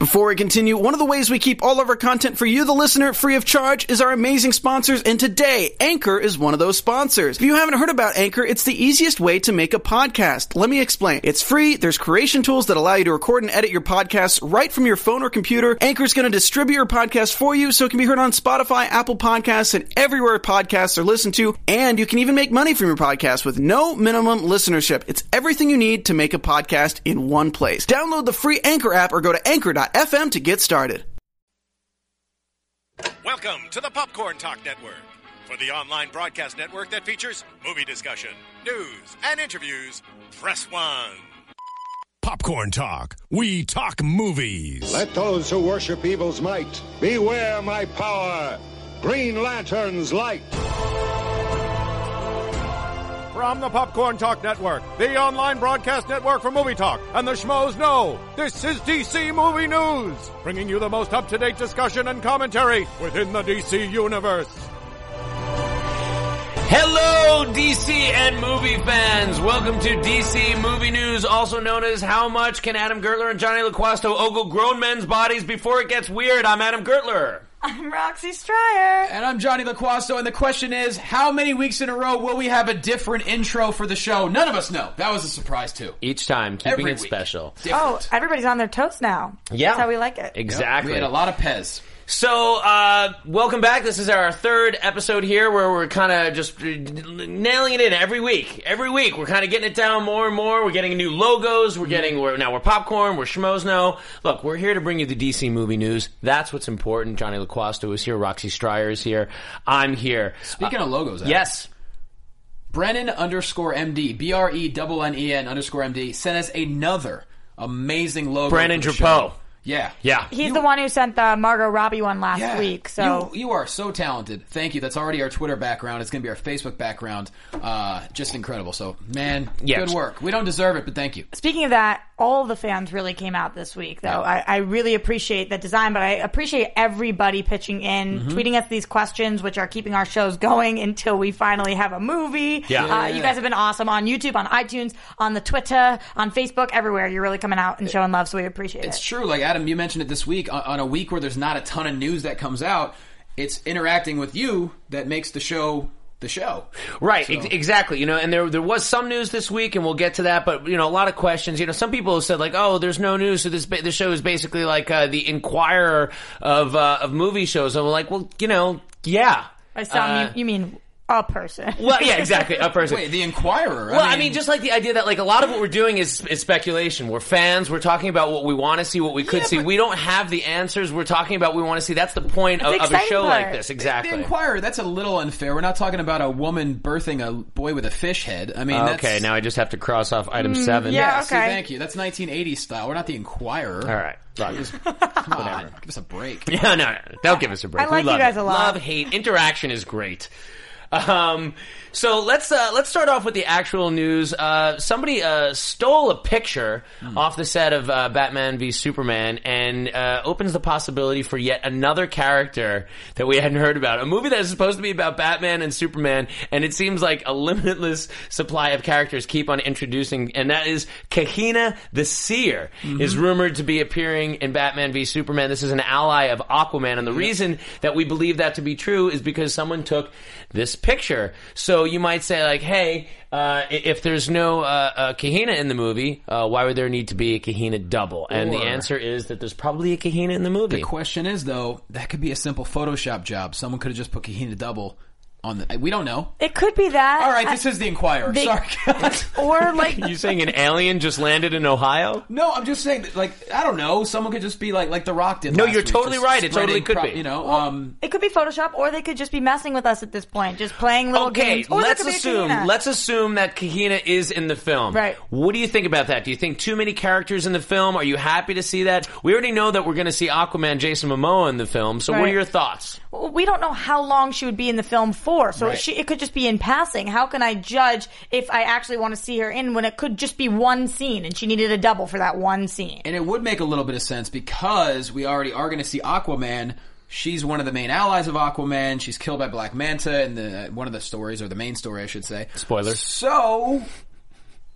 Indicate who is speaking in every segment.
Speaker 1: Before we continue, one of the ways we keep all of our content for you, the listener, free of charge is our amazing sponsors, and today, Anchor is one of those sponsors. If you haven't heard about Anchor, it's the easiest way to make a podcast. Let me explain. It's free, there's creation tools that allow you to record and edit your podcasts right from your phone or computer. Anchor's going to distribute your podcast for you so it can be heard on Spotify, Apple Podcasts, and everywhere podcasts are listened to, and you can even make money from your podcast with no minimum listenership. It's everything you need to make a podcast in one place. Download the free Anchor app or go to anchor.fm to get started.
Speaker 2: Welcome to the Popcorn Talk Network, for the online broadcast network that features movie discussion, news, and interviews. Press 1. Popcorn Talk. We talk movies.
Speaker 3: Let those who worship evil's might beware my power. Green Lantern's light.
Speaker 2: From the Popcorn Talk Network, the online broadcast network for movie talk, and the schmoes know, this is DC Movie News, bringing you the most up-to-date discussion and commentary within the DC Universe.
Speaker 4: Hello, DC and movie fans. Welcome to DC Movie News, also known as How Much Can Adam Gertler and Johnny LaQuasto Ogle Grown Men's Bodies Before It Gets Weird? I'm Adam Gertler.
Speaker 5: I'm Roxy Stryer.
Speaker 6: And I'm Johnny LaQuasto, and the question is, how many weeks in a row will we have a different intro for the show? None of us know. That was a surprise, too.
Speaker 4: Each time, keeping
Speaker 6: Every
Speaker 4: it
Speaker 6: week.
Speaker 4: special.
Speaker 6: Different.
Speaker 5: Oh, everybody's on their toast now.
Speaker 4: Yeah.
Speaker 5: That's how we like it.
Speaker 4: Exactly.
Speaker 6: We had a lot of Pez.
Speaker 4: So, welcome back. This is our third episode here where we're kind of just nailing it in every week. Every week, we're kind of getting it down more and more. We're getting new logos. Now we're Popcorn. We're Schmozno. Look, we're here to bring you the DC movie news. That's what's important. Johnny LaQuasto is here. Roxy Stryer is here. I'm here.
Speaker 6: Speaking of logos, Adam,
Speaker 4: Yes.
Speaker 6: Brennan_MD, BRENNEN_MD, sent us another amazing logo.
Speaker 4: Brandon
Speaker 6: for the
Speaker 4: Drapeau.
Speaker 6: show. Yeah.
Speaker 4: Yeah.
Speaker 5: He's the one who sent the Margot Robbie one last week. So
Speaker 6: you are so talented. Thank you. That's already our Twitter background. It's going to be our Facebook background. Just incredible. So, man, good work. We don't deserve it, but thank you.
Speaker 5: Speaking of that, all the fans really came out this week, though. Yeah. I really appreciate the design, but I appreciate everybody pitching in, tweeting us these questions, which are keeping our shows going until we finally have a movie.
Speaker 4: Yeah.
Speaker 5: You guys have been awesome on YouTube, on iTunes, on the Twitter, on Facebook, everywhere. You're really coming out and showing love, so we appreciate it.
Speaker 6: It's true. Like, Adam, you mentioned it this week. On a week where there's not a ton of news that comes out, it's interacting with you that makes the show the show.
Speaker 4: Right,
Speaker 6: So.
Speaker 4: Exactly. And there was some news this week, and we'll get to that, but, a lot of questions. Some people have said, like, oh, there's no news, so this show is basically like the Inquirer of movie shows. And we're like, well, yeah.
Speaker 5: By some, you mean a person.
Speaker 4: Well, yeah, exactly, a person.
Speaker 6: Wait, the Inquirer?
Speaker 4: Well, I mean, just like the idea that, like, a lot of what we're doing is speculation. We're fans. We're talking about what we want to see, what we could see. We don't have the answers. We're talking about what we want to see. That's the point of a show like this. Exactly.
Speaker 6: The Inquirer, that's a little unfair. We're not talking about a woman birthing a boy with a fish head. I mean,
Speaker 4: okay, now I just have to cross off item 7.
Speaker 5: yeah.
Speaker 6: See,
Speaker 5: Okay.
Speaker 6: thank you. That's 1980s style. We're not the Inquirer.
Speaker 4: All right.
Speaker 6: Come on. Give us a break.
Speaker 4: Yeah, no. Don't give us a break.
Speaker 5: I like
Speaker 4: we love
Speaker 5: you guys
Speaker 4: it.
Speaker 5: a lot.
Speaker 4: Love, hate, interaction is great. So let's start off with the actual news. Somebody stole a picture off the set of Batman v Superman and opens the possibility for yet another character that we hadn't heard about. A movie that is supposed to be about Batman and Superman, and it seems like a limitless supply of characters keep on introducing, and that is Kahina the Seer is rumored to be appearing in Batman v Superman. This is an ally of Aquaman, and the reason that we believe that to be true is because someone took this picture. So you might say, like, hey, if there's no Kahina in the movie, why would there need to be a Kahina double? And the answer is that there's probably a Kahina in the movie.
Speaker 6: The question is, though, that could be a simple Photoshop job. Someone could have just put Kahina double on the... We don't know.
Speaker 5: It could be that.
Speaker 6: All right, this is the Inquirer. Sorry, guys.
Speaker 5: Or, like...
Speaker 4: You saying an alien just landed in Ohio?
Speaker 6: No, I'm just saying, that, like, I don't know. Someone could just be like The Rock did
Speaker 4: No,
Speaker 6: last
Speaker 4: you're
Speaker 6: week,
Speaker 4: totally
Speaker 6: just
Speaker 4: right. It totally
Speaker 6: spreading
Speaker 4: could be.
Speaker 5: It could be Photoshop, or they could just be messing with us at this point, just playing little games. Or
Speaker 4: let's
Speaker 5: there could be a
Speaker 4: assume.
Speaker 5: Kahina.
Speaker 4: Let's assume that Kahina is in the film.
Speaker 5: Right.
Speaker 4: What do you think about that? Do you think too many characters in the film? Are you happy to see that? We already know that we're going to see Aquaman, Jason Momoa in the film. So what are your thoughts?
Speaker 5: Well, we don't know how long she would be in the film for, so it could just be in passing. How can I judge if I actually want to see her in when it could just be one scene and she needed a double for that one scene?
Speaker 6: And it would make a little bit of sense because we already are going to see Aquaman. She's one of the main allies of Aquaman. She's killed by Black Manta in one of the stories, or the main story, I should say.
Speaker 4: Spoilers.
Speaker 6: So,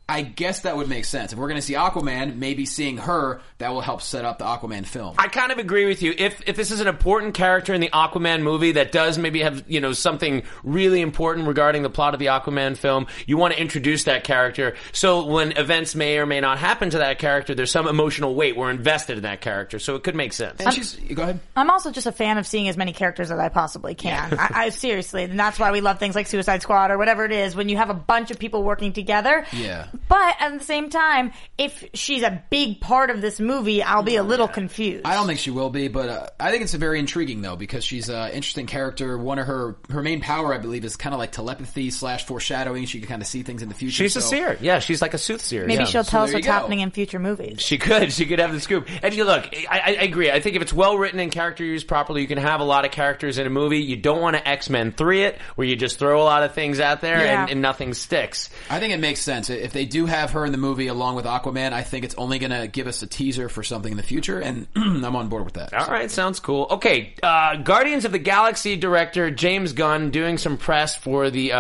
Speaker 6: I guess that would make sense. If we're going to see Aquaman, maybe seeing her, that will help set up the Aquaman film.
Speaker 4: I kind of agree with you. If this is an important character in the Aquaman movie that does maybe have, something really important regarding the plot of the Aquaman film, you want to introduce that character. So when events may or may not happen to that character, there's some emotional weight. We're invested in that character. So it could make sense.
Speaker 6: And go ahead.
Speaker 5: I'm also just a fan of seeing as many characters as I possibly can. I seriously, and that's why we love things like Suicide Squad or whatever it is, when you have a bunch of people working together.
Speaker 6: Yeah.
Speaker 5: But at the same time, if she's a big part of this movie, I'll be a little confused.
Speaker 6: I don't think she will be, but I think it's very intriguing, though, because she's an interesting character. One of her main power, I believe, is kind of like telepathy / foreshadowing. She can kind of see things in the future.
Speaker 4: She's a seer. Yeah, she's like a soothsayer.
Speaker 5: Maybe she'll tell us
Speaker 6: there
Speaker 5: what's
Speaker 6: you go.
Speaker 5: happening in future movies.
Speaker 4: She could have the scoop. And look, I agree. I think if it's well written and character used properly, you can have a lot of characters in a movie. You don't want to X-Men 3 it, where you just throw a lot of things out there and nothing sticks.
Speaker 6: I think it makes sense. If they do have her in the movie along with Aquaman, I think it's only going to give us a teaser for something in the future, and I'm on board with that.
Speaker 4: All right, sounds cool. Okay, Guardians of the Galaxy director James Gunn, doing some press for the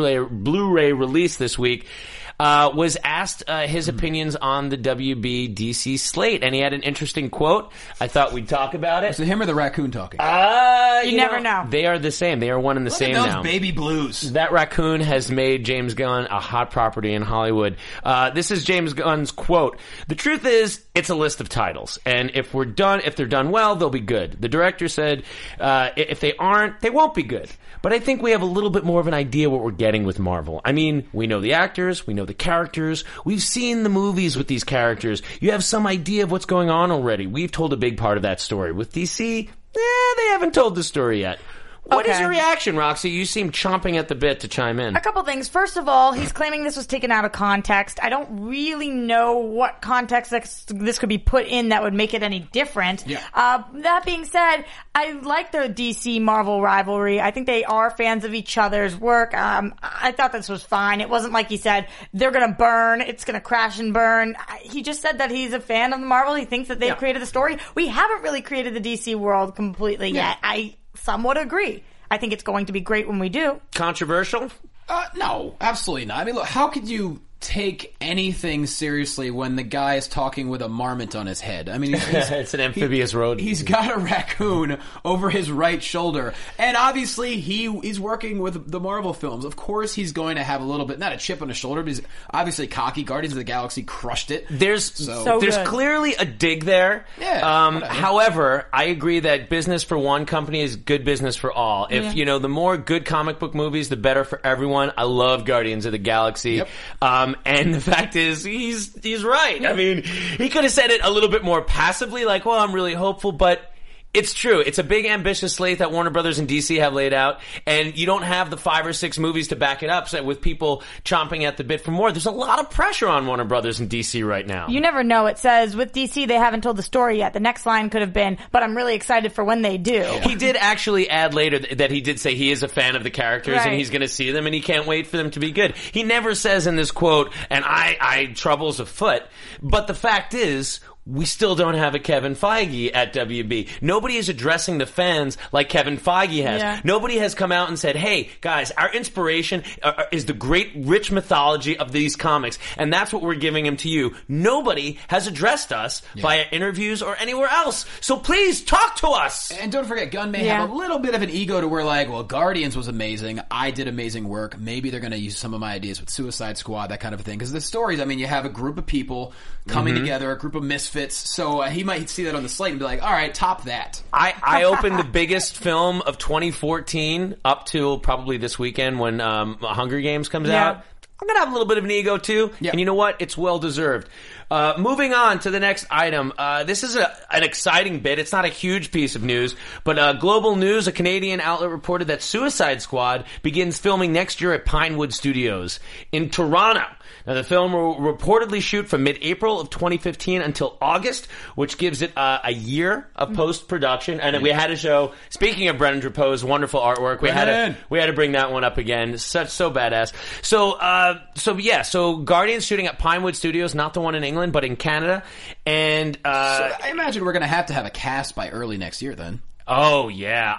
Speaker 4: Blu-ray release this week, was asked his opinions on the WB DC slate, and he had an interesting quote. I thought we'd talk about it.
Speaker 6: Is it him or the raccoon talking?
Speaker 5: You never know.
Speaker 4: They are the same. They are one and the same
Speaker 6: Look at those
Speaker 4: now.
Speaker 6: baby blues.
Speaker 4: That raccoon has made James Gunn a hot property in Hollywood. This is James Gunn's quote. "The truth is, it's a list of titles, and if they're done well, they'll be good. The director said, if they aren't, they won't be good. But I think we have a little bit more of an idea what we're getting with Marvel. I mean, we know the actors, we know the characters, we've seen the movies with these characters. You have some idea of what's going on already. We've told a big part of that story. With DC, they haven't told the story yet." What is your reaction, Roxy? You seem chomping at the bit to chime in.
Speaker 5: A couple things. First of all, he's claiming this was taken out of context. I don't really know what context this could be put in that would make it any different.
Speaker 6: Yeah.
Speaker 5: That being said, I like the DC-Marvel rivalry. I think they are fans of each other's work. I thought this was fine. It wasn't like he said, they're going to burn, it's going to crash and burn. He just said that he's a fan of the Marvel. He thinks that they've created the story. We haven't really created the DC world completely yet. I somewhat agree. I think it's going to be great when we do.
Speaker 4: Controversial?
Speaker 6: No, absolutely not. I mean, look, how could you take anything seriously when the guy is talking with a marmot on his head? I mean,
Speaker 4: it's an amphibious road.
Speaker 6: He's got a raccoon over his right shoulder, and obviously he's working with the Marvel films. Of course, he's going to have a little bit, not a chip on his shoulder, but he's obviously cocky. Guardians of the Galaxy crushed it.
Speaker 4: There's clearly a dig there.
Speaker 6: Yeah.
Speaker 4: However, I agree that business for one company is good business for all. If the more good comic book movies, the better for everyone. I love Guardians of the Galaxy. Yep. And the fact is, he's right. I mean, he could have said it a little bit more passively, like, well, I'm really hopeful, but it's true. It's a big, ambitious slate that Warner Brothers and DC have laid out, and you don't have the 5 or 6 movies to back it up. So with people chomping at the bit for more, there's a lot of pressure on Warner Brothers and DC right now.
Speaker 5: You never know. It says, with DC, they haven't told the story yet. The next line could have been, but I'm really excited for when they do.
Speaker 4: He did actually add later that he did say he is a fan of the characters, and he's going to see them, and he can't wait for them to be good. He never says in this quote, and I troubles afoot, but the fact is, we still don't have a Kevin Feige at WB. Nobody is addressing the fans like Kevin Feige has. Yeah. Nobody has come out and said, hey, guys, our inspiration is the great, rich mythology of these comics, and that's what we're giving them to you. Nobody has addressed us via interviews or anywhere else. So please, talk to us!
Speaker 6: And don't forget, Gunn may have a little bit of an ego to where, like, well, Guardians was amazing. I did amazing work. Maybe they're going to use some of my ideas with Suicide Squad, that kind of thing. Because the stories, I mean, you have a group of people coming together, a group of misfits. So he might see that on the slate and be like, all right, top that.
Speaker 4: I opened the biggest film of 2014 up till probably this weekend when Hunger Games comes out. I'm going to have a little bit of an ego, too. Yeah. And you know what? It's well-deserved. Moving on to the next item. This is an exciting bit. It's not a huge piece of news, but Global News, a Canadian outlet, reported that Suicide Squad begins filming next year at Pinewood Studios in Toronto. Now, the film will reportedly shoot from mid-April of 2015 until August, which gives it a year of post-production. And we had to show, speaking of Brennan Drapeau's wonderful artwork, we had to bring that one up again. So badass. So Guardians shooting at Pinewood Studios, not the one in England, but in Canada. And
Speaker 6: so I imagine we're going to have a cast by early next year then.
Speaker 4: Oh yeah,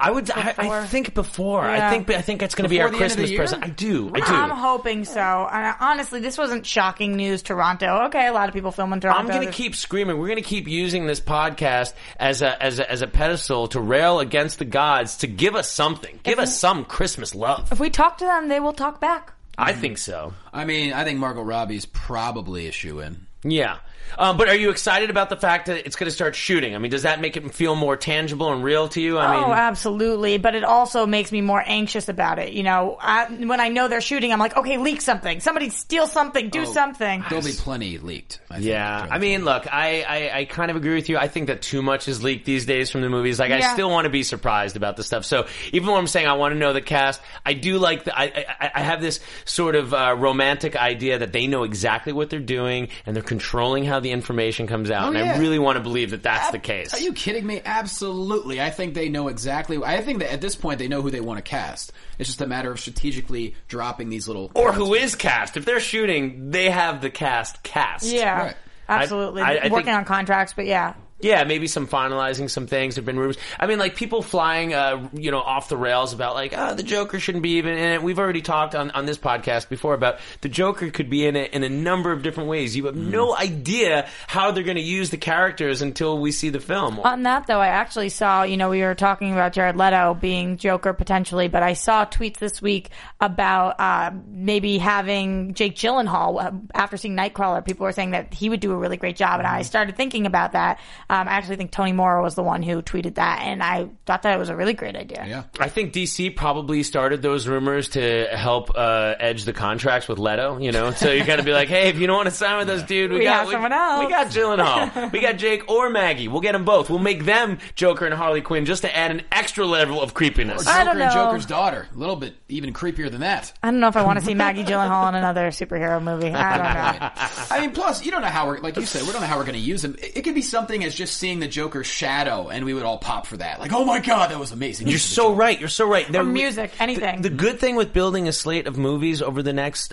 Speaker 4: I think before.
Speaker 5: Yeah.
Speaker 4: I think it's going to be our Christmas present. I do.
Speaker 5: I'm hoping so. And honestly, this wasn't shocking news. Toronto. Okay, a lot of people film in Toronto.
Speaker 4: I'm going to keep screaming. We're going to keep using this podcast as a pedestal to rail against the gods, to give us something. Give us some Christmas love.
Speaker 5: If we talk to them, they will talk back.
Speaker 4: I think so.
Speaker 6: I mean, I think Margot Robbie's probably a shoo-in.
Speaker 4: Yeah. But are you excited about the fact that it's going to start shooting? I mean, does that make it feel more tangible and real to you? I mean,
Speaker 5: absolutely. But it also makes me more anxious about it. You know, when I know they're shooting, I'm like, okay, leak something. Somebody steal something. Do something.
Speaker 6: There'll be plenty leaked.
Speaker 4: I mean, look, I kind of agree with you. I think that too much is leaked these days from the movies. Like, I still want to be surprised about the stuff. So even when I'm saying I want to know the cast, I do like I have this sort of romantic idea that they know exactly what they're doing and they're controlling how the information comes out, I really want to believe that that's the case.
Speaker 6: Are you kidding me? Absolutely. I think they know exactly. I think that at this point they know who they want to cast. It's just a matter of strategically dropping these little...
Speaker 4: Or who is cast. If they're shooting, they have the cast.
Speaker 5: Yeah,
Speaker 6: right.
Speaker 5: Absolutely.
Speaker 4: I
Speaker 5: Working on contracts, but yeah.
Speaker 4: Yeah, maybe some finalizing some things. There've been rumors. I mean, like, people flying, off the rails about, like, the Joker shouldn't be even in it. We've already talked on this podcast before about the Joker could be in it in a number of different ways. You have no idea how they're going to use the characters until we see the film.
Speaker 5: On that, though, I actually saw, we were talking about Jared Leto being Joker potentially, but I saw tweets this week about maybe having Jake Gyllenhaal. After seeing Nightcrawler, people were saying that he would do a really great job, and I started thinking about that. I actually think Tony Moore was the one who tweeted that, and I thought that it was a really great idea.
Speaker 6: Yeah.
Speaker 4: I think DC probably started those rumors to help edge the contracts with Leto, So you got to be like, hey, if you don't want to sign with us, dude, we got
Speaker 5: someone else.
Speaker 4: We got Gyllenhaal. We got Jake or Maggie. We'll get them both. We'll make them Joker and Harley Quinn just to add an extra level of creepiness.
Speaker 6: Or Joker and Joker's daughter. A little bit even creepier than that.
Speaker 5: I don't know if I want to see Maggie Gyllenhaal in another superhero movie. I don't know.
Speaker 6: I mean, plus, you don't know how like you said, we don't know how we're going to use him. It could be something as just seeing the Joker's shadow, and we would all pop for that. Like, oh my god, that was amazing.
Speaker 4: You're so right.
Speaker 5: Or music, anything.
Speaker 4: The good thing with building a slate of movies over the next,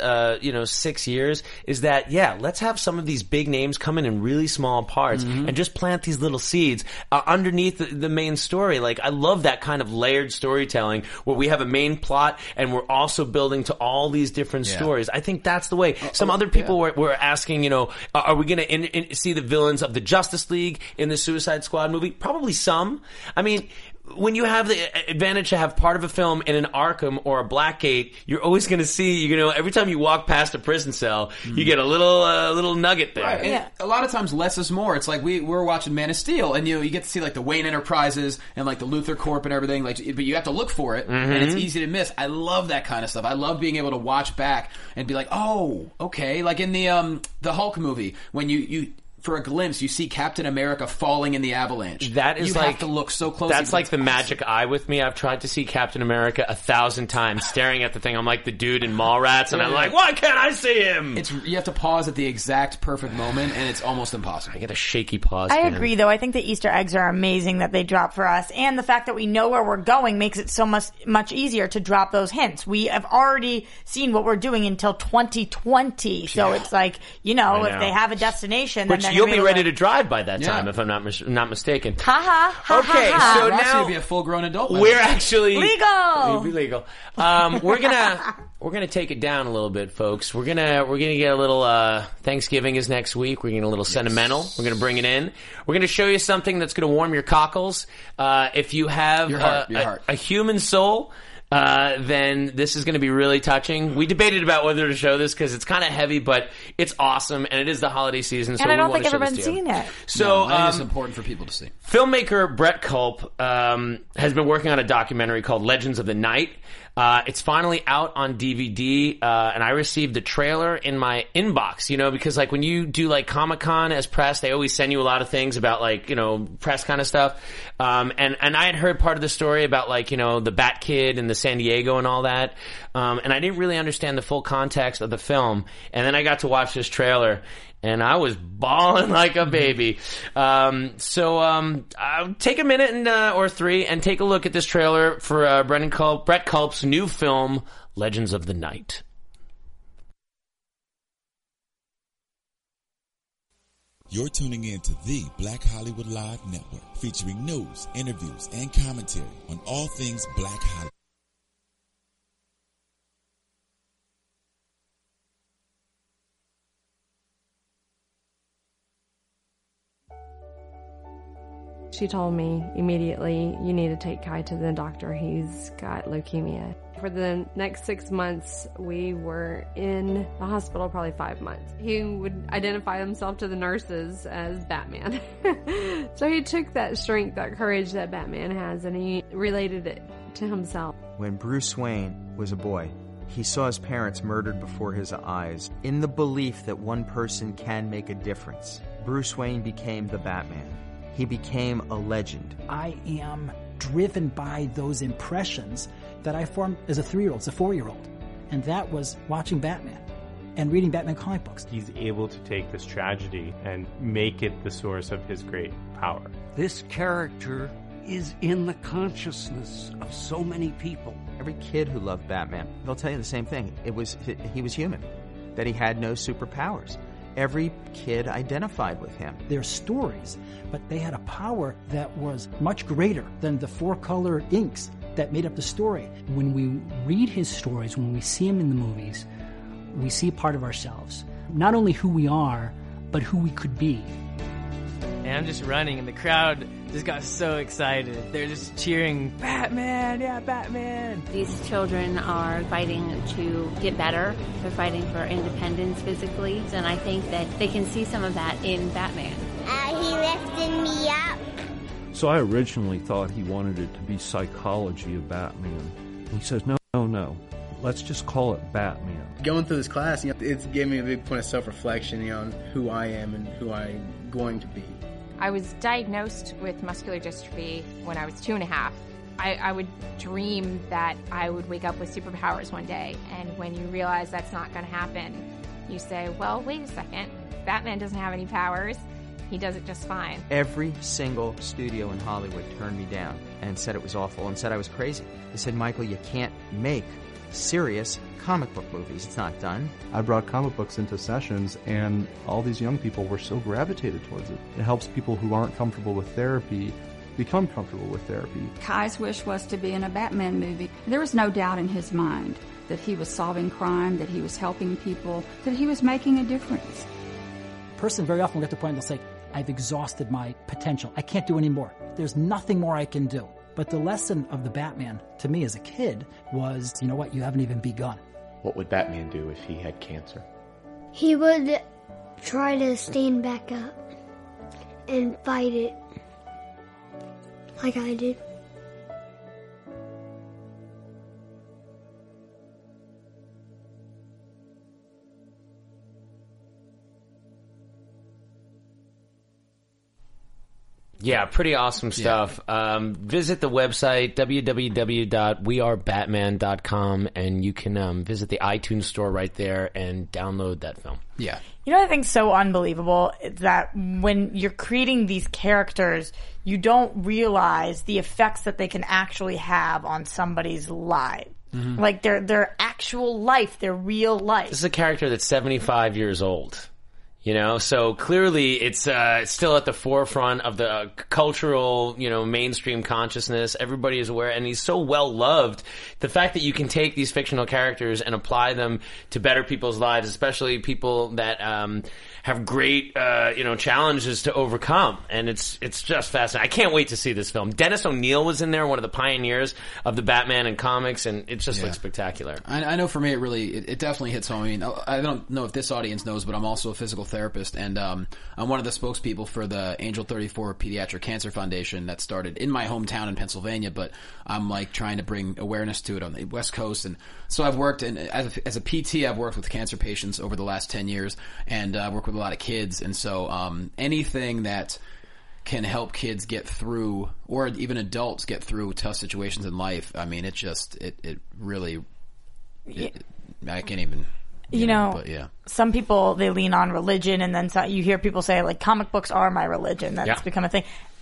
Speaker 4: 6 years is that, let's have some of these big names come in really small parts and just plant these little seeds underneath the main story. Like, I love that kind of layered storytelling where we have a main plot and we're also building to all these different stories. I think that's the way. Some other people were asking, are we going to see the villains of the Justice League in the Suicide Squad movie? Probably some. I mean, when you have the advantage to have part of a film in an Arkham or a Blackgate, you're always going to see, every time you walk past a prison cell, you get a little nugget there.
Speaker 6: Right. And a lot of times less is more. It's like we're watching Man of Steel, and you get to see like the Wayne Enterprises and like the Luthor Corp and everything. Like, but you have to look for it, and it's easy to miss. I love that kind of stuff. I love being able to watch back and be like, oh, okay. Like in the Hulk movie, when you for a glimpse, you see Captain America falling in the avalanche.
Speaker 4: That is
Speaker 6: you have to look so closely.
Speaker 4: That's like the magic eye with me. I've tried to see Captain America 1,000 times, staring at the thing. I'm like the dude in Mallrats, and I'm like, why can't I see him?
Speaker 6: You have to pause at the exact perfect moment, and it's almost impossible.
Speaker 4: I get a shaky pause.
Speaker 5: I agree, though. I think the Easter eggs are amazing that they drop for us, and the fact that we know where we're going makes it so much easier to drop those hints. We have already seen what we're doing until 2020, so it's like, if they have a destination, then
Speaker 4: you'll be ready to drive by that time, if I'm not mistaken.
Speaker 5: So
Speaker 6: now be a full-grown adult.
Speaker 4: We're actually
Speaker 5: legal.
Speaker 4: It'll be legal. We're gonna take it down a little bit, folks. We're gonna get a little. Thanksgiving is next week. We're getting a little sentimental. We're gonna bring it in. We're gonna show you something that's gonna warm your cockles. If you have
Speaker 6: your heart.
Speaker 4: A human soul. Then this is going to be really touching. We debated about whether to show this because it's kind of heavy, but it's awesome, and it is the holiday season. So
Speaker 5: and I don't think
Speaker 4: everyone's
Speaker 5: seen it.
Speaker 4: So
Speaker 6: I think it's important for people to see.
Speaker 4: Filmmaker Brett Culp has been working on a documentary called Legends of the Night. It's finally out on DVD, and I received the trailer in my inbox, because like when you do like Comic-Con as press, they always send you a lot of things about like, press kind of stuff. And I had heard part of the story about like, the Bat Kid and the San Diego and all that. And I didn't really understand the full context of the film. And then I got to watch this trailer, and I was bawling like a baby. So take a minute or three and take a look at this trailer for Brett Culp's new film, Legends of the Night.
Speaker 7: You're tuning in to the Black Hollywood Live Network, featuring news, interviews, and commentary on all things Black Hollywood.
Speaker 8: She told me immediately, you need to take Kai to the doctor. He's got leukemia. For the next 6 months, we were in the hospital, probably 5 months. He would identify himself to the nurses as Batman. So he took that strength, that courage that Batman has, and he related it to himself.
Speaker 9: When Bruce Wayne was a boy, he saw his parents murdered before his eyes. In the belief that one person can make a difference, Bruce Wayne became the Batman. He became a legend.
Speaker 10: I am driven by those impressions that I formed as a 3-year-old, as a 4-year-old. And that was watching Batman and reading Batman comic books.
Speaker 11: He's able to take this tragedy and make it the source of his great power.
Speaker 12: This character is in the consciousness of so many people.
Speaker 9: Every kid who loved Batman, they'll tell you the same thing. He was human, that he had no superpowers. Every kid identified with him.
Speaker 10: They're stories, but they had a power that was much greater than the 4-color inks that made up the story. When we read his stories, when we see him in the movies, we see a part of ourselves. Not only who we are, but who we could be.
Speaker 13: And I'm just running, and the crowd just got so excited. They're just cheering, Batman, yeah, Batman.
Speaker 14: These children are fighting to get better. They're fighting for independence physically, and I think that they can see some of that in Batman.
Speaker 15: He lifted me up.
Speaker 16: So I originally thought he wanted it to be psychology of Batman. He says, no. Let's just call it Batman.
Speaker 17: Going through this class, it gave me a big point of self-reflection, on who I am and who I'm going to be.
Speaker 18: I was diagnosed with muscular dystrophy when I was 2.5. I would dream that I would wake up with superpowers one day, and when you realize that's not going to happen, you say, well, wait a second, Batman doesn't have any powers. He does it just fine.
Speaker 9: Every single studio in Hollywood turned me down and said it was awful and said I was crazy. They said, Michael, you can't make serious comic book movies. It's not done.
Speaker 19: I brought comic books into sessions, and all these young people were so gravitated towards it. It helps people who aren't comfortable with therapy become comfortable with therapy.
Speaker 20: Kai's wish was to be in a Batman movie. There was no doubt in his mind that he was solving crime, that he was helping people, that he was making a difference.
Speaker 10: A person very often will get to the point and they'll say, I've exhausted my potential. I can't do any more. There's nothing more I can do. But the lesson of the Batman, to me as a kid, was, you know what, you haven't even begun.
Speaker 21: What would Batman do if he had cancer?
Speaker 15: He would try to stand back up and fight it like I did.
Speaker 4: Yeah, pretty awesome stuff. Yeah. Visit the website, www.wearebatman.com, and you can visit the iTunes store right there and download that film.
Speaker 6: Yeah.
Speaker 5: You know what I think's so unbelievable is that when you're creating these characters, you don't realize the effects that they can actually have on somebody's life. Mm-hmm. Like their actual life, their real life.
Speaker 4: This is a character that's 75 years old. You know, so clearly it's still at the forefront of the cultural, mainstream consciousness. Everybody is aware, and he's so well loved. The fact that you can take these fictional characters and apply them to better people's lives, especially people that have great, challenges to overcome, and it's just fascinating. I can't wait to see this film. Dennis O'Neil was in there, one of the pioneers of the Batman in comics, and it just looks spectacular.
Speaker 6: I know for me, it definitely hits home. I mean, I don't know if this audience knows, but I'm also a physical therapist, and I'm one of the spokespeople for the Angel 34 Pediatric Cancer Foundation that started in my hometown in Pennsylvania, but I'm trying to bring awareness to it on the West Coast. And so I've worked as a PT, I've worked with cancer patients over the last 10 years, and I work with a lot of kids. And so anything that can help kids get through, or even adults get through tough situations in life, I mean, it really, I can't even...
Speaker 5: But yeah. Some people, they lean on religion, and then you hear people say, comic books are my religion. That's become a thing.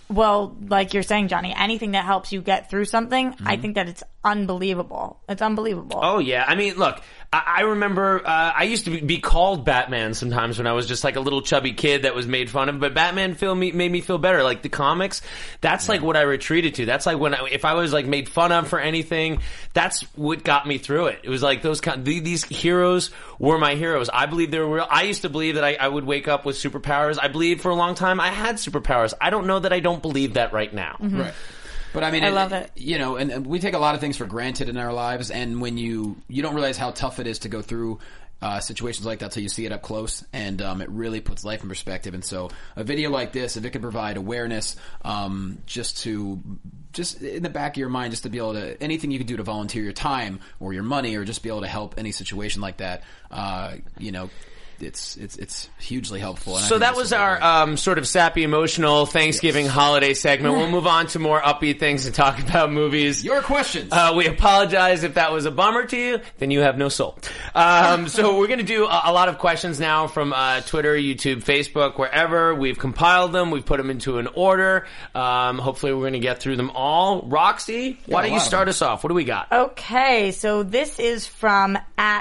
Speaker 5: Well, like you're saying, Johnny, anything that helps you get through something, I think that it's unbelievable. It's unbelievable.
Speaker 4: Oh, yeah. I mean, look, I remember I used to be called Batman sometimes when I was just like a little chubby kid that was made fun of, but Batman made me feel better. Like the comics, that's like what I retreated to. That's like if I was like made fun of for anything, that's what got me through it. It was like these heroes were my heroes. I believe they were real. I used to believe that I would wake up with superpowers. I believed for a long time I had superpowers. I don't know that I don't believe that right now.
Speaker 5: Mm-hmm.
Speaker 6: Right. But I mean,
Speaker 5: I love it.
Speaker 6: You know, and we take a lot of things for granted in our lives, and when you don't realize how tough it is to go through situations like that till you see it up close, and it really puts life in perspective. And so a video like this, if it can provide awareness, just in the back of your mind, just to be able to, anything you can do to volunteer your time or your money or just be able to help any situation like that, you know, it's hugely helpful. And
Speaker 4: so that was our sort of sappy, emotional Thanksgiving holiday segment. We'll move on to more upbeat things and talk about movies.
Speaker 6: Your questions.
Speaker 4: We apologize if that was a bummer to you. Then you have no soul. So we're going to do a lot of questions now from Twitter, YouTube, Facebook, wherever. We've compiled them. We've put them into an order. Hopefully we're going to get through them all. Roxy, why don't you start us off? What do we got?
Speaker 5: Okay, so this is from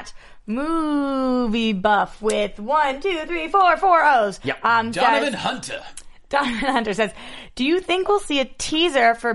Speaker 5: @Movie Buff with 1, 2, 3, 4 O's.
Speaker 4: Yep.
Speaker 6: Donovan Hunter.
Speaker 5: Donovan Hunter says, do you think we'll see a teaser for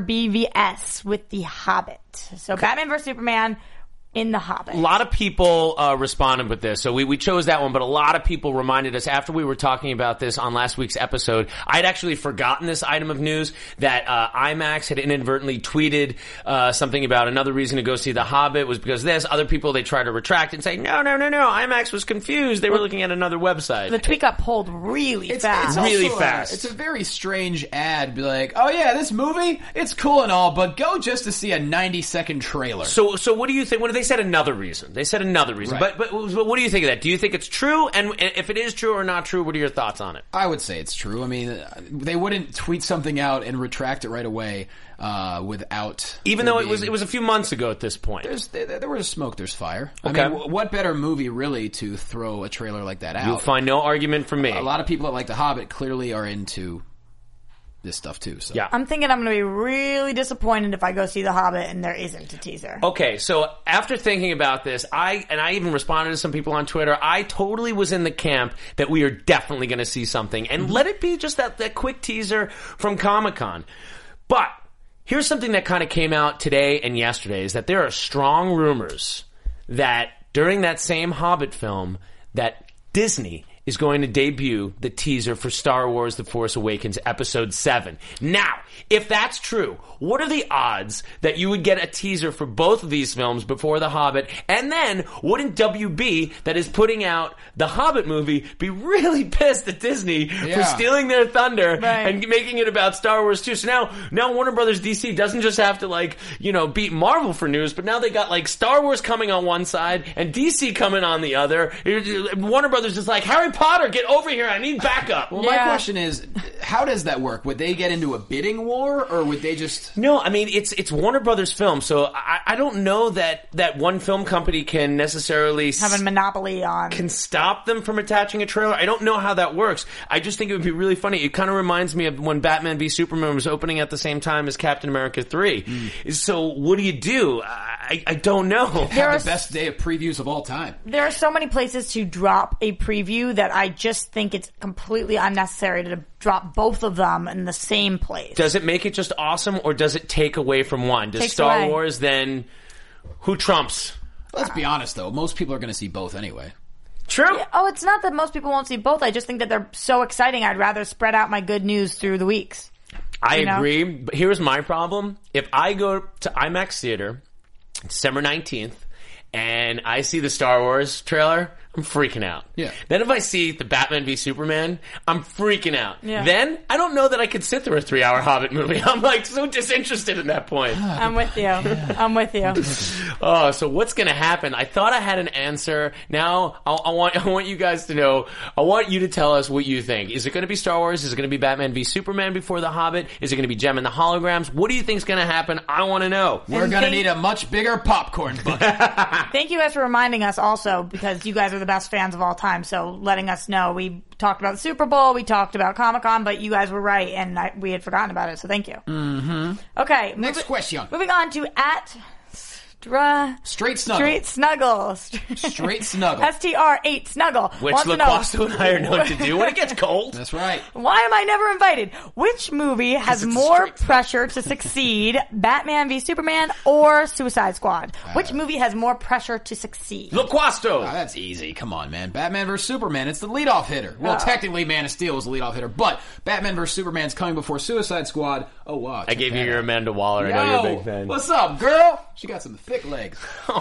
Speaker 5: BVS with The Hobbit? So Batman vs. Superman in The Hobbit.
Speaker 4: A lot of people responded with this, so we chose that one, but a lot of people reminded us after we were talking about this on last week's episode. I'd actually forgotten this item of news that IMAX had inadvertently tweeted something about another reason to go see The Hobbit was because of this. Other people, they try to retract and say, no, IMAX was confused. They were looking at another website.
Speaker 5: The tweet got pulled really fast.
Speaker 6: It's
Speaker 4: really
Speaker 6: also
Speaker 4: fast.
Speaker 6: It's a very strange ad. Be like, oh yeah, this movie, it's cool and all, but go just to see a 90-second trailer.
Speaker 4: So what do you think? What do they said another reason? They said another reason.
Speaker 6: Right.
Speaker 4: But what do you think of that? Do you think it's true? And if it is true or not true, what are your thoughts on it?
Speaker 6: I would say it's true. I mean, they wouldn't tweet something out and retract it right away without...
Speaker 4: Even though it was a few months ago at this point.
Speaker 6: There was smoke, there's fire.
Speaker 4: Okay.
Speaker 6: I mean, what better movie really to throw a trailer like that out?
Speaker 4: You'll find no argument from me.
Speaker 6: A lot of people that like The Hobbit clearly are into this stuff too. So.
Speaker 4: Yeah.
Speaker 5: I'm thinking I'm going to be really disappointed if I go see The Hobbit and there isn't a teaser.
Speaker 4: Okay, so after thinking about this, I even responded to some people on Twitter. I totally was in the camp that we are definitely going to see something, and let it be just that quick teaser from Comic-Con. But here's something that kind of came out today and yesterday, is that there are strong rumors that during that same Hobbit film that Disney is going to debut the teaser for Star Wars The Force Awakens Episode 7. Now, if that's true, what are the odds that you would get a teaser for both of these films before The Hobbit? And then, wouldn't WB, that is putting out the Hobbit movie, be really pissed at Disney for stealing their thunder and making it about Star Wars 2? So now Warner Brothers DC doesn't just have to beat Marvel for news, but now they got Star Wars coming on one side and DC coming on the other. Warner Brothers is like, Harry Potter, get over here, I need backup.
Speaker 6: Well, my question is, how does that work? Would they get into a bidding war, or would they just...
Speaker 4: No, I mean, it's Warner Brothers film, so I don't know that one film company can necessarily...
Speaker 5: have a monopoly on...
Speaker 4: can stop them from attaching a trailer. I don't know how that works. I just think it would be really funny. It kind of reminds me of when Batman v Superman was opening at the same time as Captain America 3. So what do you do? I don't know.
Speaker 6: Have the best day of previews of all time.
Speaker 5: There are so many places to drop a preview that I just think it's completely unnecessary to drop both of them in the same place.
Speaker 4: Does it make it just awesome, or does it take away from one? Does
Speaker 5: Takes
Speaker 4: Star
Speaker 5: away.
Speaker 4: Wars then... Who trumps?
Speaker 6: Let's be honest, though. Most people are going to see both anyway.
Speaker 4: True.
Speaker 5: Yeah, it's not that most people won't see both. I just think that they're so exciting. I'd rather spread out my good news through the weeks.
Speaker 4: I agree, but here's my problem. If I go to IMAX Theater December 19th and I see the Star Wars trailer, I'm freaking out.
Speaker 6: Yeah.
Speaker 4: Then if I see the Batman v Superman, I'm freaking out.
Speaker 5: Yeah.
Speaker 4: Then I don't know that I could sit through a 3-hour Hobbit movie. I'm so disinterested at that point.
Speaker 5: I'm with you. I'm with you.
Speaker 4: Oh, so what's going to happen? I thought I had an answer. Now I want you guys to know. I want you to tell us what you think. Is it going to be Star Wars? Is it going to be Batman v Superman before The Hobbit? Is it going to be Gem and the Holograms? What do you think is going to happen? I want to know.
Speaker 6: We're going to need a much bigger popcorn bucket.
Speaker 5: Thank you guys for reminding us also, because you guys are the best fans of all time. So letting us know. We talked about the Super Bowl, we talked about Comic-Con, but you guys were right, and we had forgotten about it. So thank you.
Speaker 6: Mm-hmm.
Speaker 5: Okay,
Speaker 6: next question.
Speaker 5: Moving on to
Speaker 6: Straight Snuggle.
Speaker 5: Straight Snuggle.
Speaker 6: Straight Snuggle.
Speaker 5: STR8 Snuggle.
Speaker 4: Which LaQuasto and I are known to do when it gets cold.
Speaker 6: That's right.
Speaker 5: Why am I never invited? Which movie has more pressure to succeed, Batman v Superman or Suicide Squad? Which movie has more pressure to succeed?
Speaker 4: LaQuasto.
Speaker 6: That's easy. Come on, man. Batman vs. Superman. It's the leadoff hitter. Well, technically, Man of Steel was the leadoff hitter, but Batman vs. Superman's coming before Suicide Squad. Oh, wow.
Speaker 4: I gave you your Amanda Waller. I know you're a big fan.
Speaker 6: What's up, girl? She got some thick legs.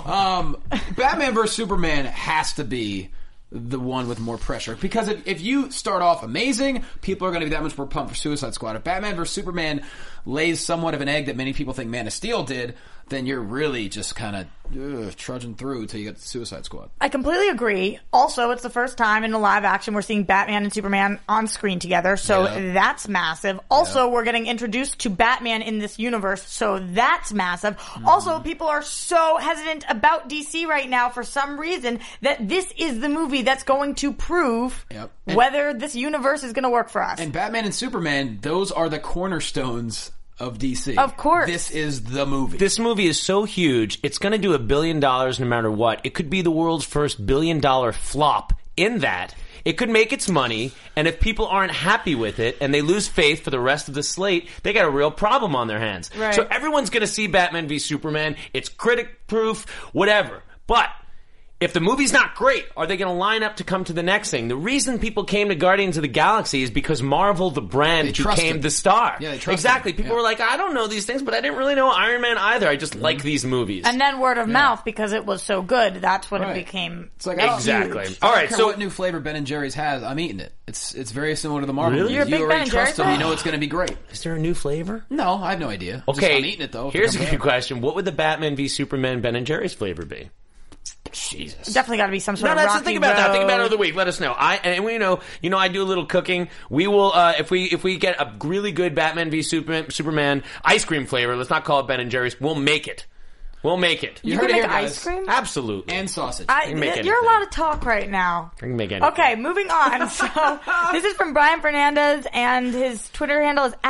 Speaker 6: Batman vs. Superman has to be the one with more pressure. Because if you start off amazing, people are going to be that much more pumped for Suicide Squad. If Batman vs. Superman lays somewhat of an egg that many people think Man of Steel did, then you're really just kind of trudging through until you get to Suicide Squad.
Speaker 5: I completely agree. Also, it's the first time in a live action we're seeing Batman and Superman on screen together, so that's massive. Also, we're getting introduced to Batman in this universe, so that's massive. Also, people are so hesitant about DC right now for some reason that this is the movie that's going to prove whether this universe is going to work for us.
Speaker 6: And Batman and Superman, those are the cornerstones of DC.
Speaker 5: Of course.
Speaker 6: This is the movie.
Speaker 4: This movie is so huge, it's going to do $1 billion no matter what. It could be the world's first $1 billion flop in that. It could make its money, and if people aren't happy with it and they lose faith for the rest of the slate, they got a real problem on their hands.
Speaker 5: Right.
Speaker 4: So everyone's going to see Batman v Superman. It's critic-proof, whatever. But if the movie's not great, are they going to line up to come to the next thing? The reason people came to Guardians of the Galaxy is because Marvel, the brand, became the star.
Speaker 6: Yeah, they trust
Speaker 4: exactly.
Speaker 6: him.
Speaker 4: People were like, I don't know these things, but I didn't really know Iron Man either. I just like these movies.
Speaker 5: And then word of mouth, because it was so good, that's when it became
Speaker 6: It's like,
Speaker 4: exactly.
Speaker 6: Huge.
Speaker 4: All
Speaker 6: I
Speaker 4: right,
Speaker 6: don't care what new flavor Ben & Jerry's has, I'm eating it. It's very similar to the Marvel
Speaker 4: Really?
Speaker 6: movies.
Speaker 5: You're a big
Speaker 6: You
Speaker 5: Ben
Speaker 6: already
Speaker 5: & Jerry's
Speaker 6: trust them.
Speaker 5: fan?
Speaker 6: You know it's going to be great.
Speaker 4: Is there a new flavor?
Speaker 6: No, I have no idea.
Speaker 4: Okay,
Speaker 6: I'm eating it though.
Speaker 4: Here's a good question. What would the Batman v Superman Ben & Jerry's flavor be? Jesus.
Speaker 5: Definitely got to be some sort of
Speaker 4: let's
Speaker 5: Rocky
Speaker 4: think about that. Think about it
Speaker 5: Road.
Speaker 4: over the week. Let us know. I do a little cooking. We will, if we get a really good Batman v Superman ice cream flavor, let's not call it Ben & Jerry's, we'll make it. We'll make it.
Speaker 5: You can make ice cream?
Speaker 4: Absolutely.
Speaker 6: And sausage.
Speaker 5: You're allowed to talk right now.
Speaker 4: I can make anything.
Speaker 5: Okay, moving on. So this is from Brian Fernandez, and his Twitter handle is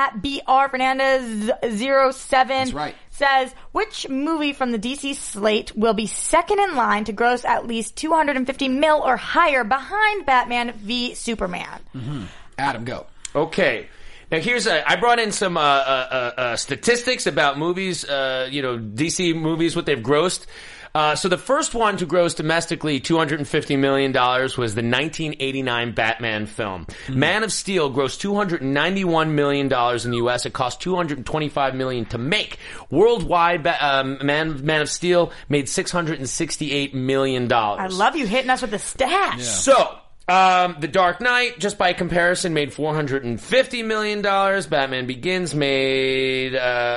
Speaker 5: @BRFernandez07.
Speaker 6: That's right.
Speaker 5: Says, which movie from the DC slate will be second in line to gross at least $250 million or higher behind Batman v Superman?
Speaker 6: Mm-hmm. Adam, go.
Speaker 4: Okay. Now I brought in some statistics about movies, DC movies, what they've grossed. So the first one to gross domestically $250 million was the 1989 Batman film. Man of Steel grossed $291 million in the U.S. It cost $225 million to make. Worldwide, Man of Steel made $668 million.
Speaker 5: I love you hitting us with the stats.
Speaker 6: Yeah.
Speaker 4: So, The Dark Knight, just by comparison, made $450 million. Batman Begins made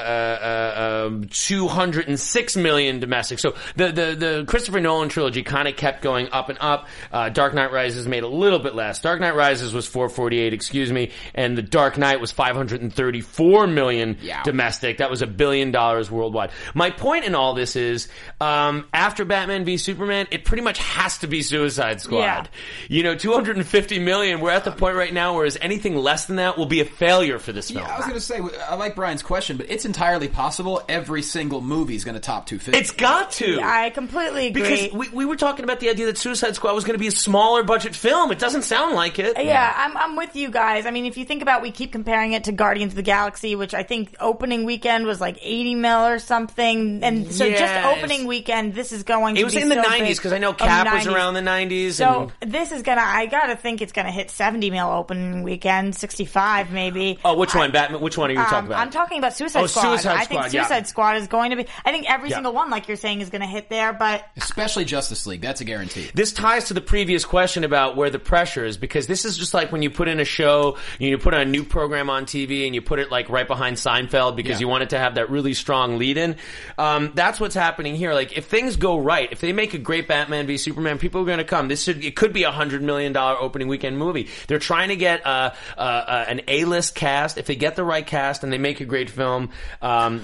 Speaker 4: $206 million domestic. So the Christopher Nolan trilogy kind of kept going up and up. Dark Knight Rises made a little bit less. Dark Knight Rises was $448, and The Dark Knight was $534 million domestic. That was $1 billion worldwide. My point in all this is, after Batman v Superman, it pretty much has to be Suicide Squad.
Speaker 5: Yeah.
Speaker 4: $250 million. We're at the point right now where anything less than that will be a failure for this film.
Speaker 6: Yeah, I was going to say, I like Brian's question, but it's entirely possible every single movie is going to top 250.
Speaker 4: It's got to.
Speaker 5: Yeah, I completely agree.
Speaker 4: Because we were talking about the idea that Suicide Squad was going to be a smaller budget film. It doesn't sound like it.
Speaker 5: Yeah, I'm with you guys. I mean, if you think about, we keep comparing it to Guardians of the Galaxy, which I think opening weekend was like 80 mil or something. And so just opening weekend, this is going to be
Speaker 4: It was in the 90s, because I know Cap was around the 90s.
Speaker 5: So this is going to, I got to think it's going to hit 70 mil opening weekend, 65 maybe.
Speaker 4: Oh, which one? Batman? Which one are you talking about?
Speaker 5: I'm talking about Suicide Squad.
Speaker 4: Suicide
Speaker 5: I think
Speaker 4: Squad,
Speaker 5: Suicide Squad is going to be, I think every single one, like you're saying, is going to hit there, but...
Speaker 6: Especially Justice League. That's a guarantee.
Speaker 4: This ties to the previous question about where the pressure is, because this is just like when you put in a show, you put a new program on TV and you put it like right behind Seinfeld because you want it to have that really strong lead-in. That's what's happening here. Like, if things go right, if they make a great Batman v Superman, people are going to come. It could be a $100 million opening weekend movie. They're trying to get an A-list cast. If they get the right cast and they make a great film, so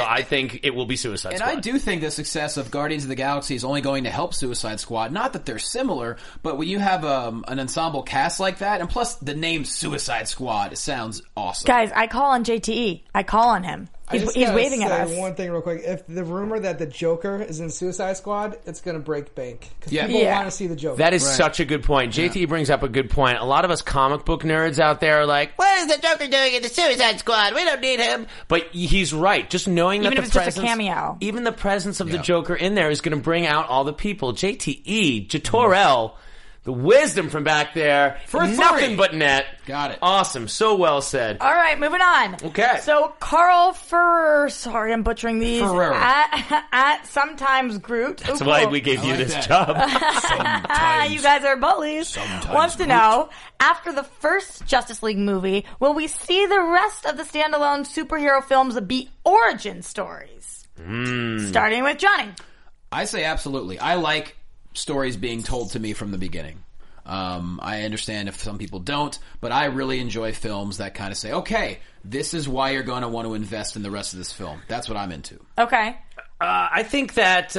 Speaker 4: I think it will be Suicide Squad.
Speaker 6: And I do think the success of Guardians of the Galaxy is only going to help Suicide Squad. Not that they're similar, but when you have an ensemble cast like that, and plus the name Suicide Squad sounds awesome.
Speaker 5: Guys, I call on JTE. I call on him. He's waving at us.
Speaker 1: One thing real quick. If the rumor that the Joker is in Suicide Squad, it's going to break bank. Because people want to see the Joker.
Speaker 4: That is such a good point. JT brings up a good point. A lot of us comic book nerds out there are like, what is the Joker doing in the Suicide Squad? We don't need him. But he's right. Just knowing
Speaker 5: Even
Speaker 4: that
Speaker 5: if
Speaker 4: the
Speaker 5: it's just a cameo.
Speaker 4: even the presence of the Joker in there is going to bring out all the people. JTE, Jatorel, the wisdom from back there.
Speaker 6: For
Speaker 4: nothing but net.
Speaker 6: Got it.
Speaker 4: Awesome. So well said.
Speaker 5: All right, moving on.
Speaker 4: Okay.
Speaker 5: So Carl Ferrer, sorry, I'm butchering these.
Speaker 4: Ferrer.
Speaker 5: At Sometimes Groot.
Speaker 4: That's why we gave you this job.
Speaker 5: You guys are bullies. Wants to know, after the first Justice League movie, will we see the rest of the standalone superhero films be origin stories? Starting with Johnny.
Speaker 6: I say absolutely. I like stories being told to me from the beginning. I understand if some people don't, but I really enjoy films that kind of say, okay, this is why you're going to want to invest in the rest of this film. That's what I'm into.
Speaker 5: Okay.
Speaker 4: I think that,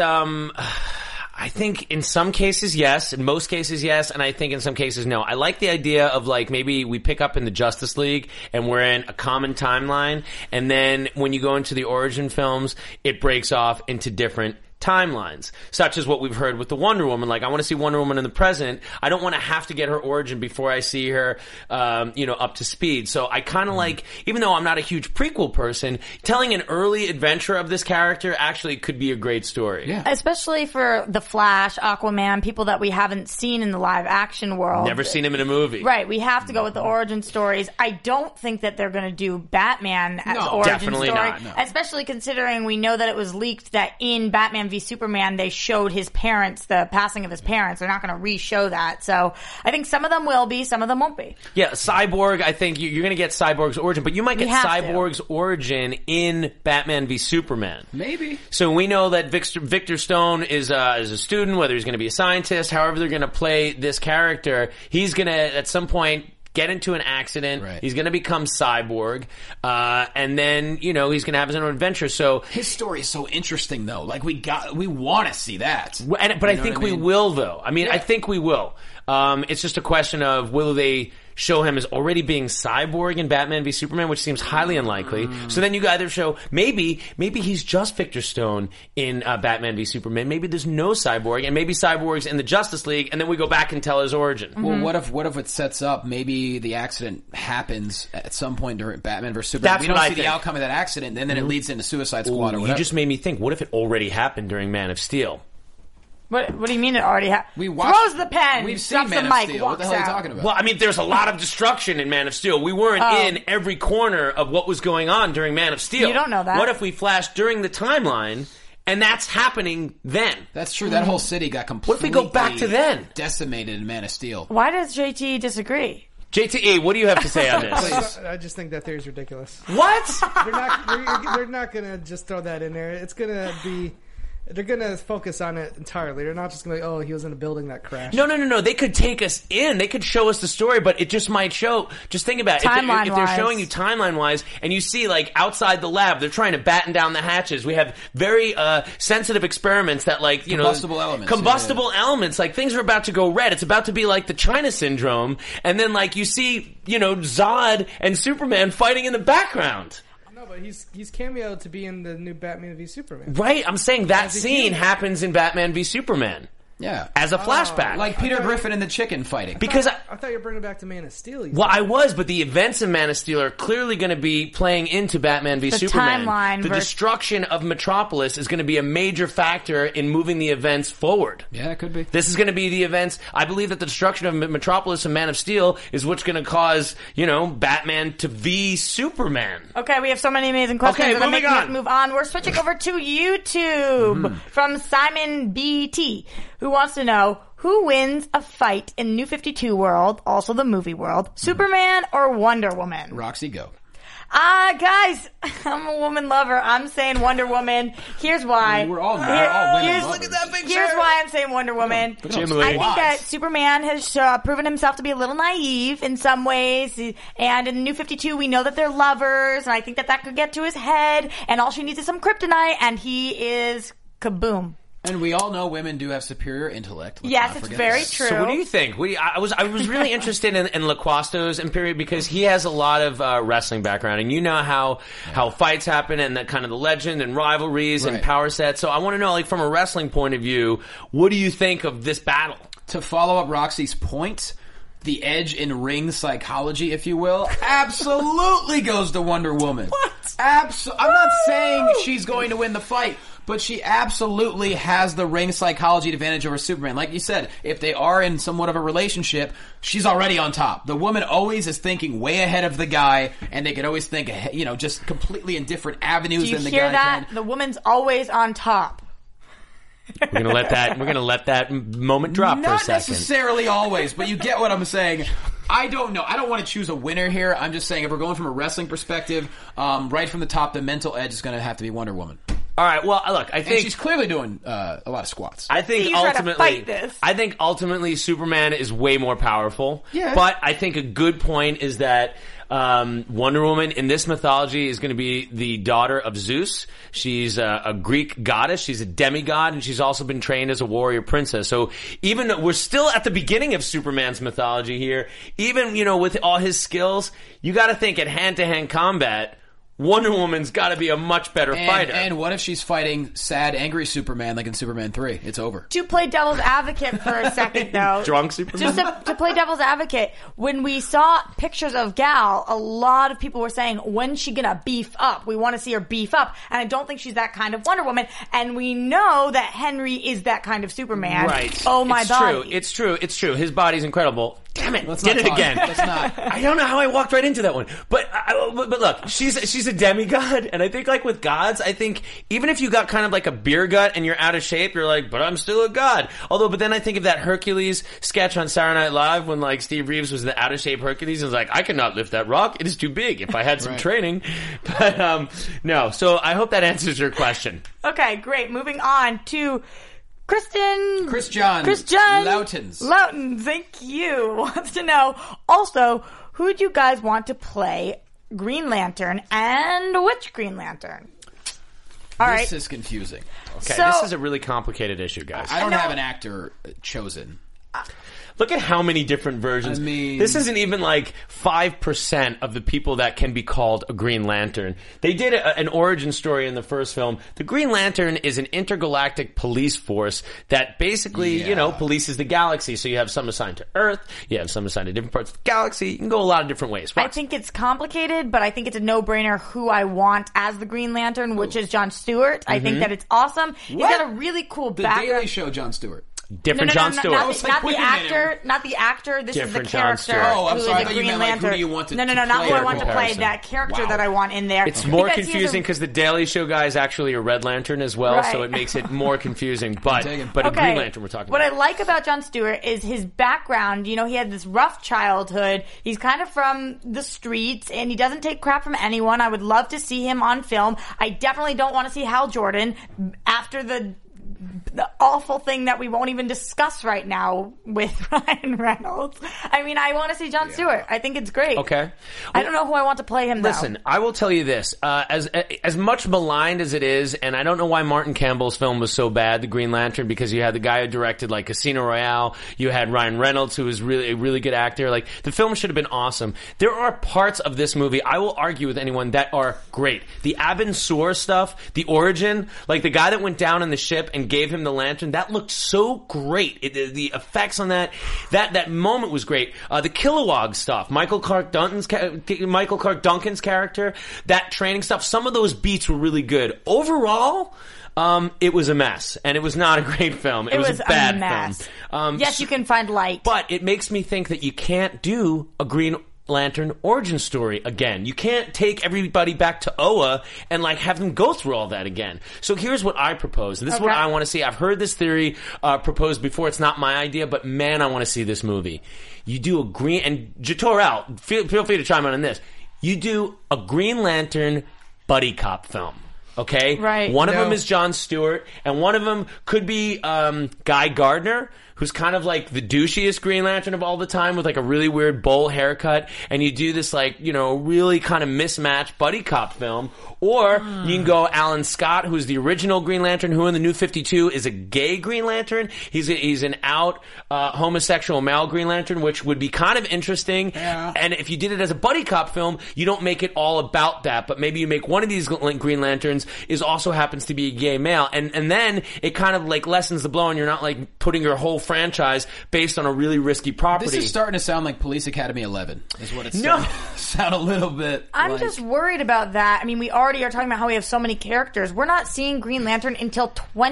Speaker 4: I think in some cases, yes. In most cases, yes. And I think in some cases, no. I like the idea of like maybe we pick up in the Justice League and we're in a common timeline. And then when you go into the origin films, it breaks off into different timelines, such as what we've heard with the Wonder Woman. Like, I want to see Wonder Woman in the present. I don't want to have to get her origin before I see her, up to speed. So I kind of like, even though I'm not a huge prequel person, telling an early adventure of this character actually could be a great story.
Speaker 6: Yeah.
Speaker 5: Especially for The Flash, Aquaman, people that we haven't seen in the live action world.
Speaker 4: Never seen him in a movie.
Speaker 5: Right. We have to go with the origin stories. I don't think that they're going to do Batman as origin
Speaker 4: definitely
Speaker 5: story.
Speaker 4: not, no.
Speaker 5: Especially considering we know that it was leaked that in Batman v Superman they showed his parents, the passing of his parents. They're not going to re-show that. So I think some of them will be, some of them won't be.
Speaker 4: Yeah, Cyborg, I think you're going to get Cyborg's origin, but you might get Cyborg's origin in Batman v Superman.
Speaker 6: Maybe.
Speaker 4: So we know that Victor Stone is a student, whether he's going to be a scientist, however they're going to play this character, he's going to, at some point, get into an accident. Right. He's going to become Cyborg. And then, he's going to have his own adventure. So
Speaker 6: his story is so interesting, though. Like, we want to see that.
Speaker 4: But I think we will, though. I think we will. It's just a question of will they show him as already being Cyborg in Batman v Superman, which seems highly unlikely. So then you either show maybe he's just Victor Stone in Batman v Superman. Maybe there's no Cyborg, and maybe Cyborg's in the Justice League, and then we go back and tell his origin.
Speaker 6: Well, what if it sets up maybe the accident happens at some point during Batman v Superman?
Speaker 4: That's
Speaker 6: we don't
Speaker 4: what I
Speaker 6: see
Speaker 4: think.
Speaker 6: the outcome of that accident, and then it leads into Suicide Squad or whatever.
Speaker 4: You just made me think. What if it already happened during Man of Steel?
Speaker 5: What do you mean it already happened?
Speaker 6: Watched-
Speaker 5: Throws the pen,
Speaker 6: We've seen
Speaker 5: drops
Speaker 6: Man
Speaker 5: the
Speaker 6: of
Speaker 5: mic,
Speaker 6: Steel.
Speaker 5: walks
Speaker 6: What the hell are you
Speaker 5: out.
Speaker 6: talking about?
Speaker 4: Well, there's a lot of destruction in Man of Steel. We weren't in every corner of what was going on during Man of Steel.
Speaker 5: You don't know that.
Speaker 4: What if we flashed during the timeline, and that's happening then?
Speaker 6: That's true. That whole city got completely
Speaker 4: What if we go back to then?
Speaker 6: decimated in Man of Steel.
Speaker 5: Why does JT disagree?
Speaker 4: JTE, what do you have to say on this?
Speaker 1: I just think that theory is ridiculous.
Speaker 4: What?
Speaker 1: They're not going to just throw that in there. It's going to be... They're going to focus on it entirely. They're not just going to he was in a building that crashed.
Speaker 4: No. They could take us in. They could show us the story, but it just might show. Just think about it. If they're showing you timeline-wise, and you see, like, outside the lab, they're trying to batten down the hatches. We have very sensitive experiments that, like,
Speaker 6: combustible elements.
Speaker 4: Combustible elements. Like, things are about to go red. It's about to be like the China Syndrome. And then, like, you see, Zod and Superman fighting in the background.
Speaker 1: No, but he's cameoed to be in the new Batman v Superman.
Speaker 4: Right, I'm saying that scene happens in Batman v Superman.
Speaker 6: Yeah.
Speaker 4: As a flashback.
Speaker 6: Like Peter Griffin and the chicken fighting.
Speaker 4: Because
Speaker 1: I thought you were bringing it back to Man of Steel.
Speaker 4: Well, I was, but the events in Man of Steel are clearly going to be playing into Batman v Superman.
Speaker 5: Timeline
Speaker 4: the destruction of Metropolis is going to be a major factor in moving the events forward.
Speaker 6: Yeah, it could be.
Speaker 4: This is going to be the events. I believe that the destruction of Metropolis and Man of Steel is what's going to cause, Batman to v Superman.
Speaker 5: Okay, we have so many amazing questions.
Speaker 4: Okay,
Speaker 5: that
Speaker 4: moving
Speaker 5: make us
Speaker 4: on.
Speaker 5: move on. We're switching over to YouTube from Simon BT, who wants to know who wins a fight in New 52 world, also the movie world, Superman or Wonder Woman?
Speaker 6: Roxy, go.
Speaker 5: Guys, I'm a woman lover. I'm saying Wonder Woman. Here's why.
Speaker 6: We're all women lovers.
Speaker 4: Look at that picture.
Speaker 5: Here's why I'm saying Wonder Woman. I think that Superman has proven himself to be a little naive in some ways. And in the New 52, we know that they're lovers. And I think that could get to his head. And all she needs is some kryptonite. And he is kaboom.
Speaker 6: And we all know women do have superior intellect.
Speaker 5: Yes, it's very true.
Speaker 4: So what do you think? I was really interested in LaQuasto's period because he has a lot of wrestling background, and you know how fights happen and that kind of the legend and rivalries and power sets. So I want to know, like, from a wrestling point of view, what do you think of this battle?
Speaker 6: To follow up Roxy's point, the edge in ring psychology, if you will, absolutely goes to Wonder Woman. What? I'm not saying she's going to win the fight, but she absolutely has the ring psychology advantage over Superman. Like you said, if they are in somewhat of a relationship, she's already on top. The woman always is thinking way ahead of the guy, and they can always think, just completely in different avenues than the guy can.
Speaker 5: Do you hear that? The woman's always on top.
Speaker 4: We're gonna let that moment drop for a second.
Speaker 6: Not necessarily always, but you get what I'm saying. I don't know. I don't want to choose a winner here. I'm just saying if we're going from a wrestling perspective, right from the top, the mental edge is going to have to be Wonder Woman.
Speaker 4: All right. Well, look, I think
Speaker 6: and she's clearly doing a lot of squats.
Speaker 4: I think ultimately Superman is way more powerful.
Speaker 6: Yeah.
Speaker 4: But I think a good point is that Wonder Woman in this mythology is going to be the daughter of Zeus. She's a Greek goddess. She's a demigod, and she's also been trained as a warrior princess. So even though we're still at the beginning of Superman's mythology here, even with all his skills, you got to think at hand-to-hand combat, Wonder Woman's got to be a much better fighter.
Speaker 6: And what if she's fighting sad, angry Superman like in Superman 3? It's over.
Speaker 5: To play devil's advocate for a second, though.
Speaker 4: Drunk Superman?
Speaker 5: Just to play devil's advocate, when we saw pictures of Gal, a lot of people were saying, when's she going to beef up? We want to see her beef up. And I don't think she's that kind of Wonder Woman. And we know that Henry is that kind God Superman.
Speaker 4: Right.
Speaker 5: Oh, my body.
Speaker 4: It's true. His body's incredible. Damn it!
Speaker 6: Let's
Speaker 4: did
Speaker 6: not
Speaker 4: it
Speaker 6: talk.
Speaker 4: again.
Speaker 6: Let's not.
Speaker 4: I don't know how I walked right into that one, but look, she's a demigod, and I think like with gods, I think even if you got kind of like a beer gut and you're out of shape, you're like, but I'm still a god. But then I think of that Hercules sketch on Saturday Night Live when like Steve Reeves was the out of shape Hercules and was like, I cannot lift that rock; it is too big. If I had some training, but no. So I hope that answers your question.
Speaker 5: Okay, great. Moving on to Chris John Loudon, thank you. Wants to know also, who do you guys want to play Green Lantern and which Green Lantern?
Speaker 6: This is confusing.
Speaker 4: Okay, this is a really complicated issue, guys.
Speaker 6: I don't have an actor chosen.
Speaker 4: Look at how many different versions.
Speaker 6: I mean,
Speaker 4: this isn't even like 5% of the people that can be called a Green Lantern. They did an origin story in the first film. The Green Lantern is an intergalactic police force that basically, polices the galaxy. So you have some assigned to Earth, you have some assigned to different parts of the galaxy. You can go a lot of different ways.
Speaker 5: I think it's complicated, but I think it's a no-brainer who I want as the Green Lantern, which is Jon Stewart. I think that it's awesome. He's got a really cool background.
Speaker 6: The Daily Show, Jon Stewart.
Speaker 4: Different Jon Stewart.
Speaker 5: Not the actor. This is the character.
Speaker 6: Oh, I'm sorry.
Speaker 5: The Green Lantern.
Speaker 6: Who do you want to
Speaker 5: not who I want to play. That character that I want in there.
Speaker 4: It's more confusing because the Daily Show guy is actually a Red Lantern as well, so it makes it more confusing. But a Green Lantern we're talking about.
Speaker 5: What I like about Jon Stewart is his background. He had this rough childhood. He's kind of from the streets, and he doesn't take crap from anyone. I would love to see him on film. I definitely don't want to see Hal Jordan after the awful thing that we won't even discuss right now with Ryan Reynolds. I mean, I want to see Jon Stewart. I think it's great.
Speaker 4: Okay. Well,
Speaker 5: I don't know who I want to play him, though.
Speaker 4: Listen, I will tell you this. As much maligned as it is, and I don't know why Martin Campbell's film was so bad, The Green Lantern, because you had the guy who directed, like, Casino Royale. You had Ryan Reynolds, who was really a really good actor. Like, the film should have been awesome. There are parts of this movie, I will argue with anyone, that are great. The Abin Sur stuff, the origin, like the guy that went down in the ship and gave him the lantern, that looked so great. The effects on that moment was great. The Kilowog stuff, Michael Clark Duncan's character, that training stuff, some of those beats were really good. Overall, it was a mess, and it was not a great film. It was a bad film.
Speaker 5: Yes, you can find light.
Speaker 4: But it makes me think that you can't do a Green Lantern origin story again. You can't take everybody back to Oa and like have them go through all that again. So here's what I propose. This is what I want to see. I've heard this theory proposed before. It's not my idea, but man, I want to see this movie. You do a Green, and Jator out. Feel free to chime in on this. you do a Green Lantern buddy cop film. Okay?
Speaker 5: Right.
Speaker 4: One of them is Jon Stewart, and one of them could be Guy Gardner, who's kind of like the douchiest Green Lantern of all the time with like a really weird bowl haircut, and you do this like, you know, really kind of mismatched buddy cop film. Or you can go Alan Scott, who's the original Green Lantern, who in the New 52 is a gay Green Lantern. He's an out homosexual male Green Lantern, which would be kind of interesting.
Speaker 6: Yeah.
Speaker 4: And if you did it as a buddy cop film, you don't make it all about that, but maybe you make one of these Green Lanterns is also happens to be a gay male, and then it kind of like lessens the blow, and you're not like putting your whole franchise based on a really risky property.
Speaker 6: This is starting to sound like Police Academy 11, is what it's
Speaker 4: No.
Speaker 6: starting to sound a little bit
Speaker 5: I'm
Speaker 6: like.
Speaker 5: just worried about that. I mean, we already are talking about how we have so many characters. We're not seeing Green Lantern until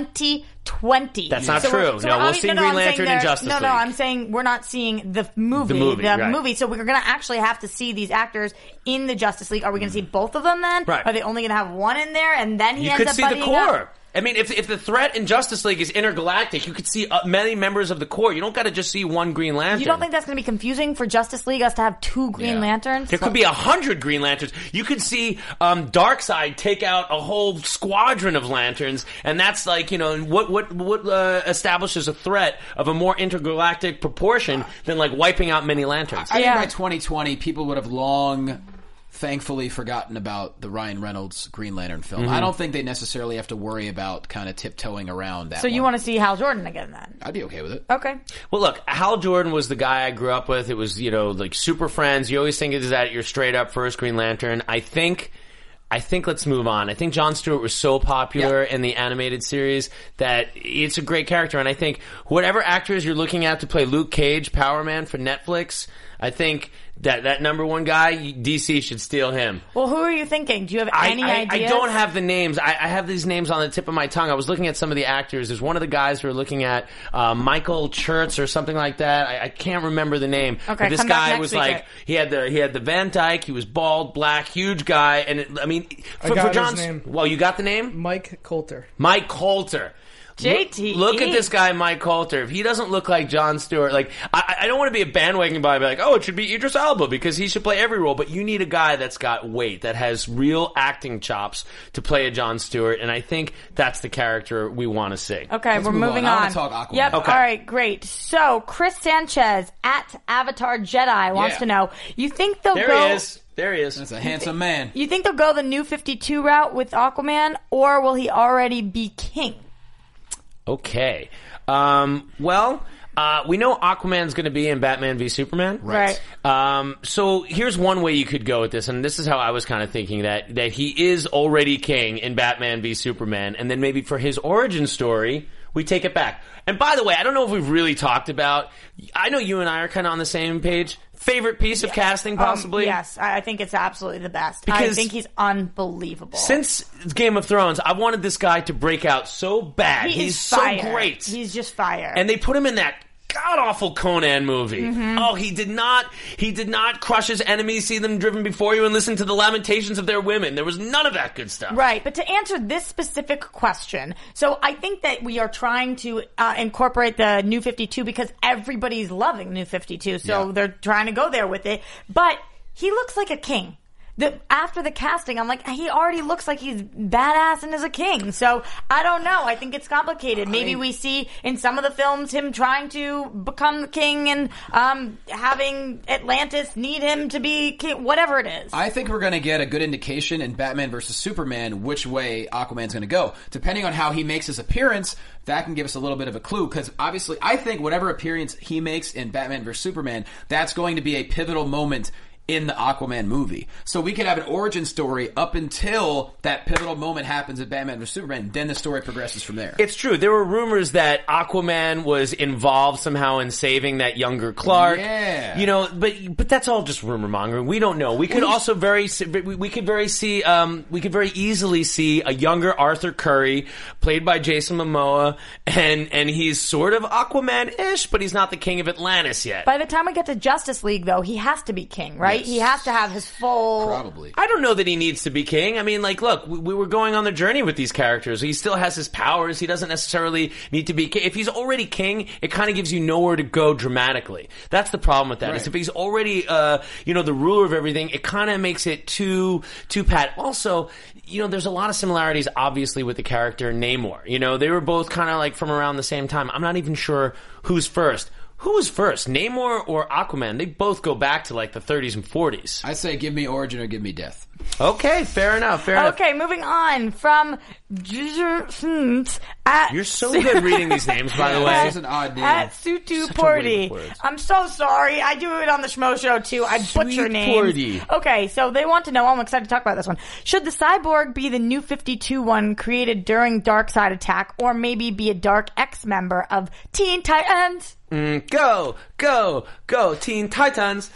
Speaker 5: 2020.
Speaker 4: That's not true. No, we'll see Green
Speaker 5: I'm saying
Speaker 4: Lantern in Justice
Speaker 5: No,
Speaker 4: League.
Speaker 5: I'm saying we're not seeing the movie.
Speaker 4: The movie,
Speaker 5: So we're going to actually have to see these actors in the Justice League. Are we going to see both of them then?
Speaker 4: Right.
Speaker 5: Are they only going to have one in there and then he
Speaker 4: You
Speaker 5: ends
Speaker 4: could
Speaker 5: up
Speaker 4: see the
Speaker 5: buddying
Speaker 4: core.
Speaker 5: up?
Speaker 4: I mean, if the threat in Justice League is intergalactic, you could see many members of the core. You don't got to just see one Green Lantern.
Speaker 5: You don't think that's going to be confusing for Justice League, us to have two Green Lanterns?
Speaker 4: There could be 100 Green Lanterns. You could see Darkseid take out a whole squadron of lanterns, and that's like, you know, what establishes a threat of a more intergalactic proportion than like wiping out many lanterns.
Speaker 6: I think by 2020, people would have long, thankfully, forgotten about the Ryan Reynolds Green Lantern film.
Speaker 4: Mhm.
Speaker 6: I don't think they necessarily have to worry about kind of tiptoeing around that.
Speaker 5: So you want to see Hal Jordan again then?
Speaker 6: I'd be okay with it.
Speaker 5: Okay.
Speaker 4: Well, look, Hal Jordan was the guy I grew up with. It was, you know, like Super Friends. You always think it is that your straight up first Green Lantern. I think let's move on. I think Jon Stewart was so popular in the animated series that it's a great character. And I think whatever actors you're looking at to play Luke Cage, Power Man for Netflix, I think that number one guy, DC should steal him.
Speaker 5: Well, who are you thinking? Do you have any ideas?
Speaker 4: I don't have the names. I have these names on the tip of my tongue. I was looking at some of the actors. There's one of the guys who are looking at Michael Church or something like that. I can't remember the name.
Speaker 5: Okay,
Speaker 4: but this
Speaker 5: come back
Speaker 4: guy
Speaker 5: next
Speaker 4: was
Speaker 5: week.
Speaker 4: like he had the Van Dyke. He was bald, black, huge guy, and I mean
Speaker 1: I got his
Speaker 4: John's
Speaker 1: name.
Speaker 4: Well, you got the name?
Speaker 1: Mike Coulter.
Speaker 4: Mike Coulter.
Speaker 5: JT.
Speaker 4: Look at this guy, Mike Coulter. If he doesn't look like Jon Stewart, like I don't want to be a bandwagon guy, be like, oh, it should be Idris Elba because he should play every role. But you need a guy that's got weight, that has real acting chops to play a Jon Stewart, and I think that's the character we want to see.
Speaker 5: Okay, we're moving on.
Speaker 6: I want to talk Aquaman.
Speaker 5: Yep.
Speaker 4: Okay.
Speaker 5: All right, great. So Chris Sanchez at Avatar Jedi wants to know: you think they'll
Speaker 4: There
Speaker 5: go?
Speaker 4: he is. There he is.
Speaker 6: That's a handsome man.
Speaker 5: You think they'll go the New 52 route with Aquaman, or will he already be king?
Speaker 4: Okay. We know Aquaman's going to be in Batman v Superman.
Speaker 5: Right.
Speaker 4: So here's one way you could go with this, and this is how I was kind of thinking that he is already king in Batman v Superman, and then maybe for his origin story, we take it back. And by the way, I don't know if we've really talked about, I know you and I are kind of on the same page. Favorite piece of casting, possibly?
Speaker 5: Yes, I think it's absolutely the best.
Speaker 4: Because
Speaker 5: I think he's unbelievable.
Speaker 4: Since Game of Thrones, I wanted this guy to break out so bad. He's so
Speaker 5: fire.
Speaker 4: great.
Speaker 5: He's just fire.
Speaker 4: And they put him in that god-awful Conan movie.
Speaker 5: Mhm.
Speaker 4: Oh, he did not crush his enemies, see them driven before you, and listen to the lamentations of their women. There was none of that good stuff.
Speaker 5: Right, but to answer this specific question, so I think that we are trying to incorporate the New 52 because everybody's loving New 52, so they're trying to go there with it. But he looks like a king. After the casting, I'm like, he already looks like he's badass and is a king. So I don't know. I think it's complicated. Maybe we see in some of the films him trying to become the king and having Atlantis need him to be king, whatever it is.
Speaker 6: I think we're going to get a good indication in Batman vs. Superman which way Aquaman's going to go. Depending on how he makes his appearance, that can give us a little bit of a clue, because obviously I think whatever appearance he makes in Batman vs. Superman, that's going to be a pivotal moment in the Aquaman movie. So we could have an origin story up until that pivotal moment happens in Batman vs. Superman, then the story progresses from there.
Speaker 4: It's true. There were rumors that Aquaman was involved somehow in saving that younger Clark.
Speaker 6: Yeah.
Speaker 4: You know, but that's all just rumor mongering. We don't know. We could also very easily see a younger Arthur Curry played by Jason Momoa, and he's sort of Aquaman-ish, but he's not the king of Atlantis yet.
Speaker 5: By the time we get to Justice League, though, he has to be king, right? right? He has to have his full...
Speaker 6: Probably.
Speaker 4: I don't know that he needs to be king. I mean, like, look, we were going on the journey with these characters. He still has his powers. He doesn't necessarily need to be king. If he's already king, it kind of gives you nowhere to go dramatically. That's the problem with that.
Speaker 6: Right.
Speaker 4: Is if he's already, the ruler of everything, it kind of makes it too pat. Also, there's a lot of similarities, obviously, with the character Namor. They were both kind of like from around the same time. I'm not even sure who's first. Who was first, Namor or Aquaman? They both go back to like the 30s and 40s.
Speaker 6: I say give me origin or give me death.
Speaker 4: Okay, fair enough.
Speaker 5: Okay, moving on from...
Speaker 4: You're so good reading these names, by the way.
Speaker 6: This is an odd name.
Speaker 5: At Sutu Porty. I'm so sorry. I do it on the Schmo Show, too. I butcher names.
Speaker 4: Porty.
Speaker 5: Okay, so they want to know, I'm excited to talk about this one. Should the Cyborg be the New 52 one created during Darkseid Attack, or maybe be a Dark X member of Teen Titans?
Speaker 4: Go, Teen Titans.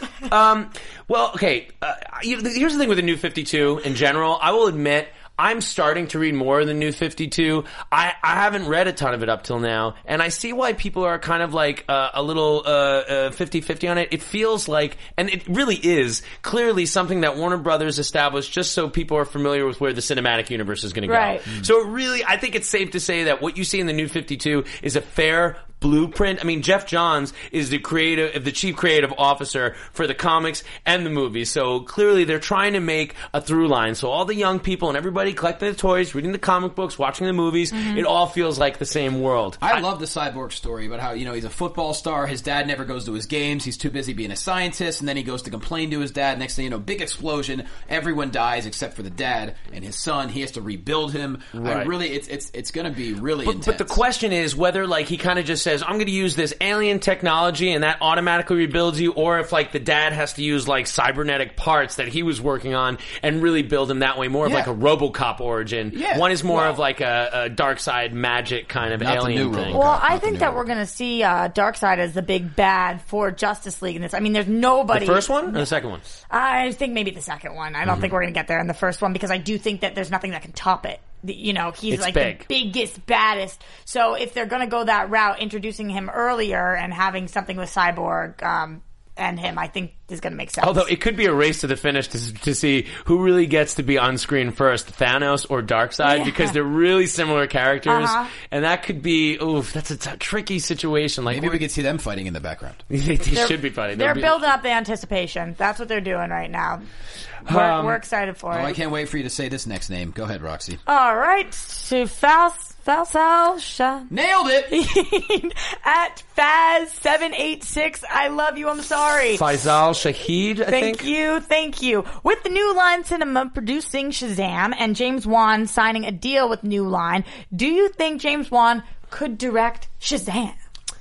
Speaker 4: Well, okay, here's the thing with the New 52 in general. I will admit, I'm starting to read more of the New 52. I haven't read a ton of it up till now, and I see why people are kind of like a little 50-50 on it. It feels like, and it really is, clearly something that Warner Brothers established just so people are familiar with where the cinematic universe is going to go.
Speaker 5: Right.
Speaker 4: So it really, I think it's safe to say that what you see in the New 52 is a fair blueprint. I mean, Jeff Johns is the chief creative officer for the comics and the movies. So clearly they're trying to make a through line. So all the young people and everybody collecting the toys, reading the comic books, watching the movies, it all feels like the same world.
Speaker 6: I love the Cyborg story about how, he's a football star. His dad never goes to his games. He's too busy being a scientist. And then he goes to complain to his dad. Next thing you know, big explosion. Everyone dies except for the dad and his son. He has to rebuild him.
Speaker 4: Right.
Speaker 6: It's going to be really intense.
Speaker 4: But the question is whether like he kind of just says, I'm going to use this alien technology and that automatically rebuilds you, or if like the dad has to use like cybernetic parts that he was working on and really build him that way, more of like a RoboCop origin.
Speaker 6: Yeah.
Speaker 4: One is more of like a dark side magic kind of alien thing.
Speaker 5: Well, I think that we're going to see Darkseid as the big bad for Justice League in this. I mean, there's nobody...
Speaker 4: The first one or the second one?
Speaker 5: I think maybe the second one. I don't think we're going to get there in the first one because I do think that there's nothing that can top it. He's
Speaker 4: it's
Speaker 5: like
Speaker 4: big.
Speaker 5: The biggest, baddest. So if they're going to go that route, introducing him earlier and having something with Cyborg and him, I think is going to make sense.
Speaker 4: Although it could be a race to the finish to see who really gets to be on screen first, Thanos or Darkseid, because they're really similar characters, and that could be that's a tricky situation. Like
Speaker 6: maybe we could see them fighting in the background.
Speaker 4: They should be fighting.
Speaker 5: They're building up the anticipation. That's what they're doing right now. We're excited for it.
Speaker 6: I can't wait for you to say this next name. Go ahead, Roxy.
Speaker 5: All right, to Faisal
Speaker 6: nailed it
Speaker 5: at Faz786. I love you. I'm sorry.
Speaker 4: Faisal Shahid.
Speaker 5: Thank you. With the New Line Cinema producing Shazam and James Wan signing a deal with New Line, do you think James Wan could direct Shazam?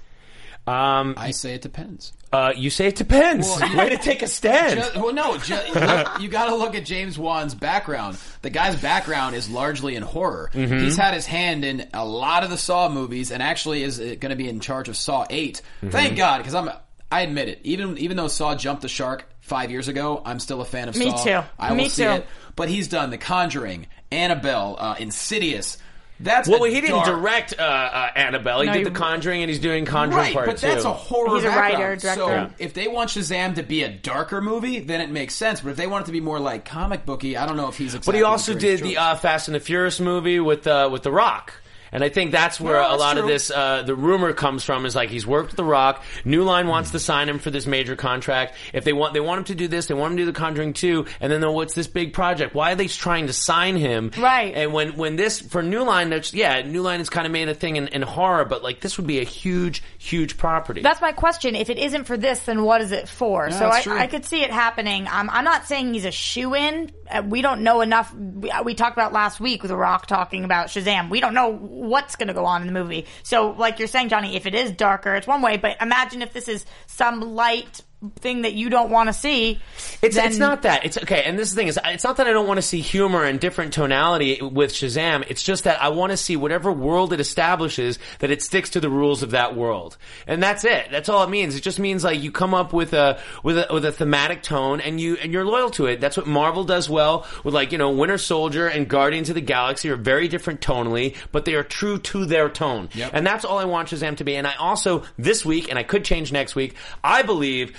Speaker 6: I say it depends.
Speaker 4: You say it depends. Well, way to take a stand.
Speaker 6: You got to look at James Wan's background. The guy's background is largely in horror.
Speaker 4: Mm-hmm.
Speaker 6: He's had his hand in a lot of the Saw movies, and actually is going to be in charge of Saw 8. Mm-hmm. Thank God, because I admit it. Even though Saw jumped the shark 5 years ago, I'm still a fan of Saw.
Speaker 5: Me too.
Speaker 6: I will see it. But he's done The Conjuring, Annabelle, Insidious. He
Speaker 4: didn't direct Annabelle. He did The Conjuring, and he's doing Conjuring Part 2.
Speaker 6: But that's a horror
Speaker 5: He's a
Speaker 6: background.
Speaker 5: writer, director.
Speaker 6: So if they want Shazam to be a darker movie, then it makes sense. But if they want it to be more like comic booky, I don't know if he's exactly.
Speaker 4: But he also did the Fast and the Furious movie with The Rock. And I think that's where a lot of this, the rumor comes from, is like he's worked with The Rock. New Line wants to sign him for this major contract. If they want him to do this, they want him to do The Conjuring 2, and then what's this big project? Why are they trying to sign him?
Speaker 5: Right.
Speaker 4: And when this, for New Line, New Line has kind of made a thing in horror, but like this would be a huge, huge property.
Speaker 5: That's my question. If it isn't for this, then what is it for? So I could see it happening. I'm not saying he's a shoo-in. We don't know enough. We talked about last week with The Rock talking about Shazam. We don't know what's going to go on in the movie. So like you're saying, Johnny, if it is darker, it's one way, but imagine if this is some light thing that you don't want to see.
Speaker 4: It's not that. It's okay. And this is the thing is, it's not that I don't want to see humor and different tonality with Shazam. It's just that I want to see whatever world it establishes, that it sticks to the rules of that world. And that's it. That's all it means. It just means like you come up with a thematic tone and you're loyal to it. That's what Marvel does well with Winter Soldier and Guardians of the Galaxy are very different tonally, but they are true to their tone.
Speaker 6: Yep.
Speaker 4: And that's all I want Shazam to be. And I also, this week, and I could change next week, I believe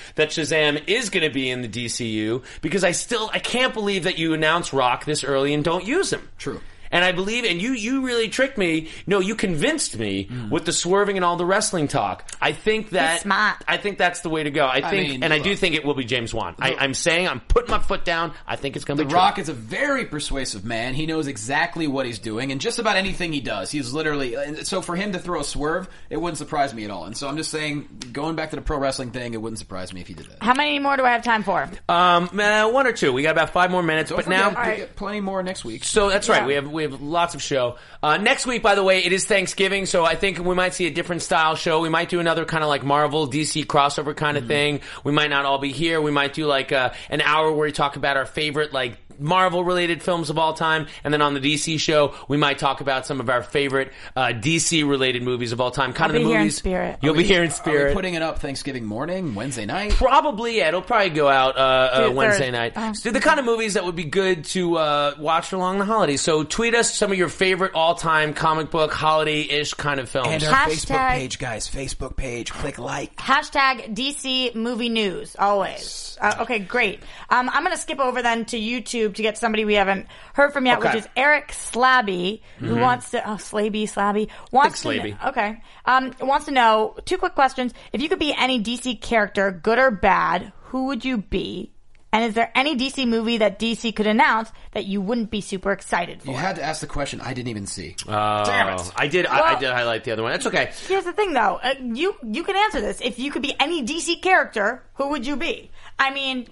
Speaker 4: that Shazam is going to be in the DCU because I can't believe that you announce Rock this early and don't use him.
Speaker 6: True.
Speaker 4: And I believe, and you really tricked me. No, you convinced me with the swerving and all the wrestling talk. I think that I think that's the way to go. I do think it will be James Wan. I'm putting my foot down. I think it's going to be
Speaker 6: The Rock is a very persuasive man. He knows exactly what he's doing, and just about anything he does, he's literally. So for him to throw a swerve, it wouldn't surprise me at all. And so I'm just saying, going back to the pro wrestling thing, it wouldn't surprise me if he did that.
Speaker 5: How many more do I have time for?
Speaker 4: 1 or 2. We got about 5 more minutes.
Speaker 6: Don't forget, we get plenty more next week.
Speaker 4: So that's right. We have lots of show. Next week, by the way, it is Thanksgiving, so I think we might see a different style show. We might do another kind of like Marvel, DC crossover kind of thing. We might not all be here. We might do like an hour where we talk about our favorite like Marvel-related films of all time, and then on the DC show, we might talk about some of our favorite DC-related movies of all time. Kind of the movies.
Speaker 5: Here in spirit.
Speaker 4: You'll be here in spirit.
Speaker 6: Are we putting it up Thanksgiving morning, Wednesday night?
Speaker 4: Probably, yeah. It'll probably go out Wednesday night. So the kind of movies that would be good to watch along the holidays. So tweet us some of your favorite all-time comic book, holiday-ish kind of films.
Speaker 6: And our Facebook page, guys. Facebook page. Click like.
Speaker 5: Hashtag DC Movie News, always. Okay, great. I'm going to skip over then to YouTube to get somebody we haven't heard from yet, which is Eric Slabby, who wants to... Oh, Slabby. Wants to know, 2 quick questions. If you could be any DC character, good or bad, who would you be? And is there any DC movie that DC could announce that you wouldn't be super excited for?
Speaker 6: You had to ask the question I didn't even see.
Speaker 4: Damn it. I did highlight the other one. That's okay.
Speaker 5: Here's the thing, though. You can answer this. If you could be any DC character, who would you be? I mean,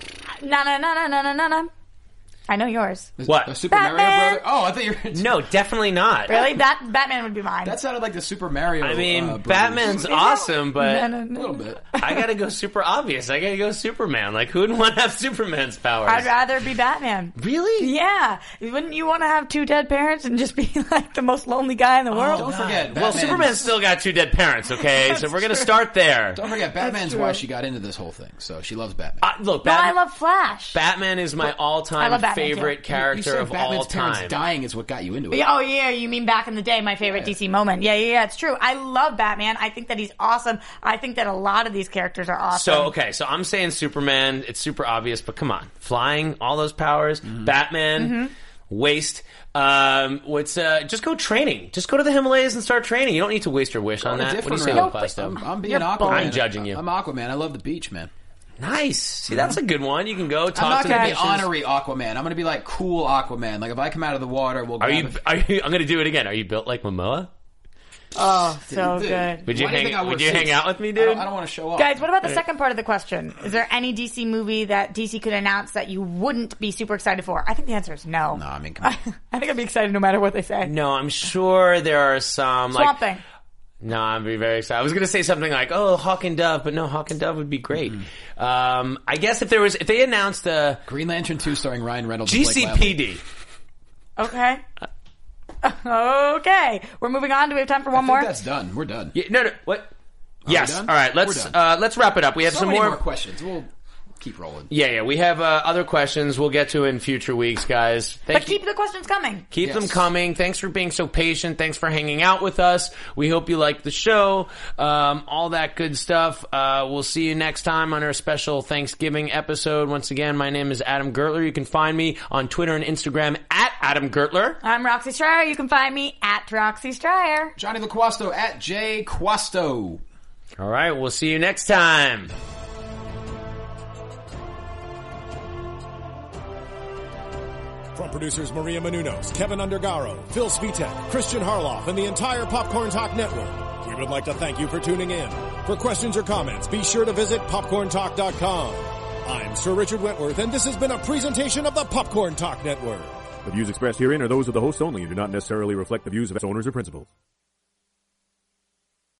Speaker 5: no. I know yours.
Speaker 4: What?
Speaker 6: The Super Mario brother? Oh, I thought you were...
Speaker 4: No, definitely not.
Speaker 5: Really? That Batman would be mine.
Speaker 6: That sounded like the Super Mario
Speaker 4: I mean, Batman's awesome, but...
Speaker 6: A little bit.
Speaker 4: I gotta go super obvious. I gotta go Superman. Like, who wouldn't want to have Superman's powers?
Speaker 5: I'd rather be Batman.
Speaker 4: Really?
Speaker 5: Yeah. Wouldn't you want to have 2 dead parents and just be like the most lonely guy in the world?
Speaker 6: Don't forget,
Speaker 4: well, Superman's still got 2 dead parents, okay? So we're gonna start there.
Speaker 6: Don't forget, Batman's why she got into this whole thing. So she loves Batman.
Speaker 4: Look,
Speaker 5: I love Flash.
Speaker 4: Batman is my all-time favorite character.
Speaker 6: You said
Speaker 4: of
Speaker 6: Batman's
Speaker 4: all time.
Speaker 6: parents dying is what got you into it.
Speaker 5: Oh, yeah, you mean back in the day, my favorite DC moment. Yeah, it's true. I love Batman. I think that he's awesome. I think that a lot of these characters are awesome.
Speaker 4: So I'm saying Superman. It's super obvious, but come on. Flying, all those powers. Batman, waste. Just go training. Just go to the Himalayas and start training. You don't need to waste your wish on that. What do you say, Leopold?
Speaker 6: I'm being Aquaman.
Speaker 4: I'm judging you.
Speaker 6: I'm Aquaman. I love the beach, man.
Speaker 4: Nice. See, that's a good one. You can go talk
Speaker 6: I'm not
Speaker 4: to
Speaker 6: going
Speaker 4: the
Speaker 6: to be honorary Aquaman. I'm going to be like cool Aquaman. Like if I come out of the water, we'll.
Speaker 4: I'm going to do it again. Are you built like Momoa?
Speaker 5: Oh, so good.
Speaker 4: Would you hang out with me, dude?
Speaker 6: I don't want to show up.
Speaker 5: Guys, what about the second part of the question? Is there any DC movie that DC could announce that you wouldn't be super excited for? I think the answer is no.
Speaker 6: No, I mean, come on.
Speaker 5: I think I'd be excited no matter what they say.
Speaker 4: No, I'm sure there are some.
Speaker 5: Swamp Thing.
Speaker 4: No, I'd be very excited. I was going to say something like, Hawk and Dove, but no, Hawk and Dove would be great. I guess if they announced a
Speaker 6: Green Lantern 2 starring Ryan Reynolds,
Speaker 4: GCPD.
Speaker 5: Okay. Okay. We're moving on. Do we have time for one more?
Speaker 6: That's done. We're done.
Speaker 4: Yeah, no. What? Yes. All right. Let's wrap it up. We have some
Speaker 6: more questions. We'll keep rolling.
Speaker 4: Yeah. We have other questions we'll get to in future weeks, guys.
Speaker 5: Keep the questions coming.
Speaker 4: Keep them coming. Thanks for being so patient. Thanks for hanging out with us. We hope you like the show. All that good stuff. We'll see you next time on our special Thanksgiving episode. Once again, my name is Adam Gertler. You can find me on Twitter and Instagram at Adam Gertler.
Speaker 5: I'm Roxy Stryer. You can find me at Roxy Stryer.
Speaker 6: Johnny LaQuasto at J Quasto.
Speaker 4: All right. We'll see you next time.
Speaker 2: From producers Maria Menounos, Kevin Undergaro, Phil Svitek, Christian Harloff, and the entire Popcorn Talk Network, we would like to thank you for tuning in. For questions or comments, be sure to visit popcorntalk.com. I'm Sir Richard Wentworth, and this has been a presentation of the Popcorn Talk Network.
Speaker 3: The views expressed herein are those of the hosts only and do not necessarily reflect the views of its owners or principals.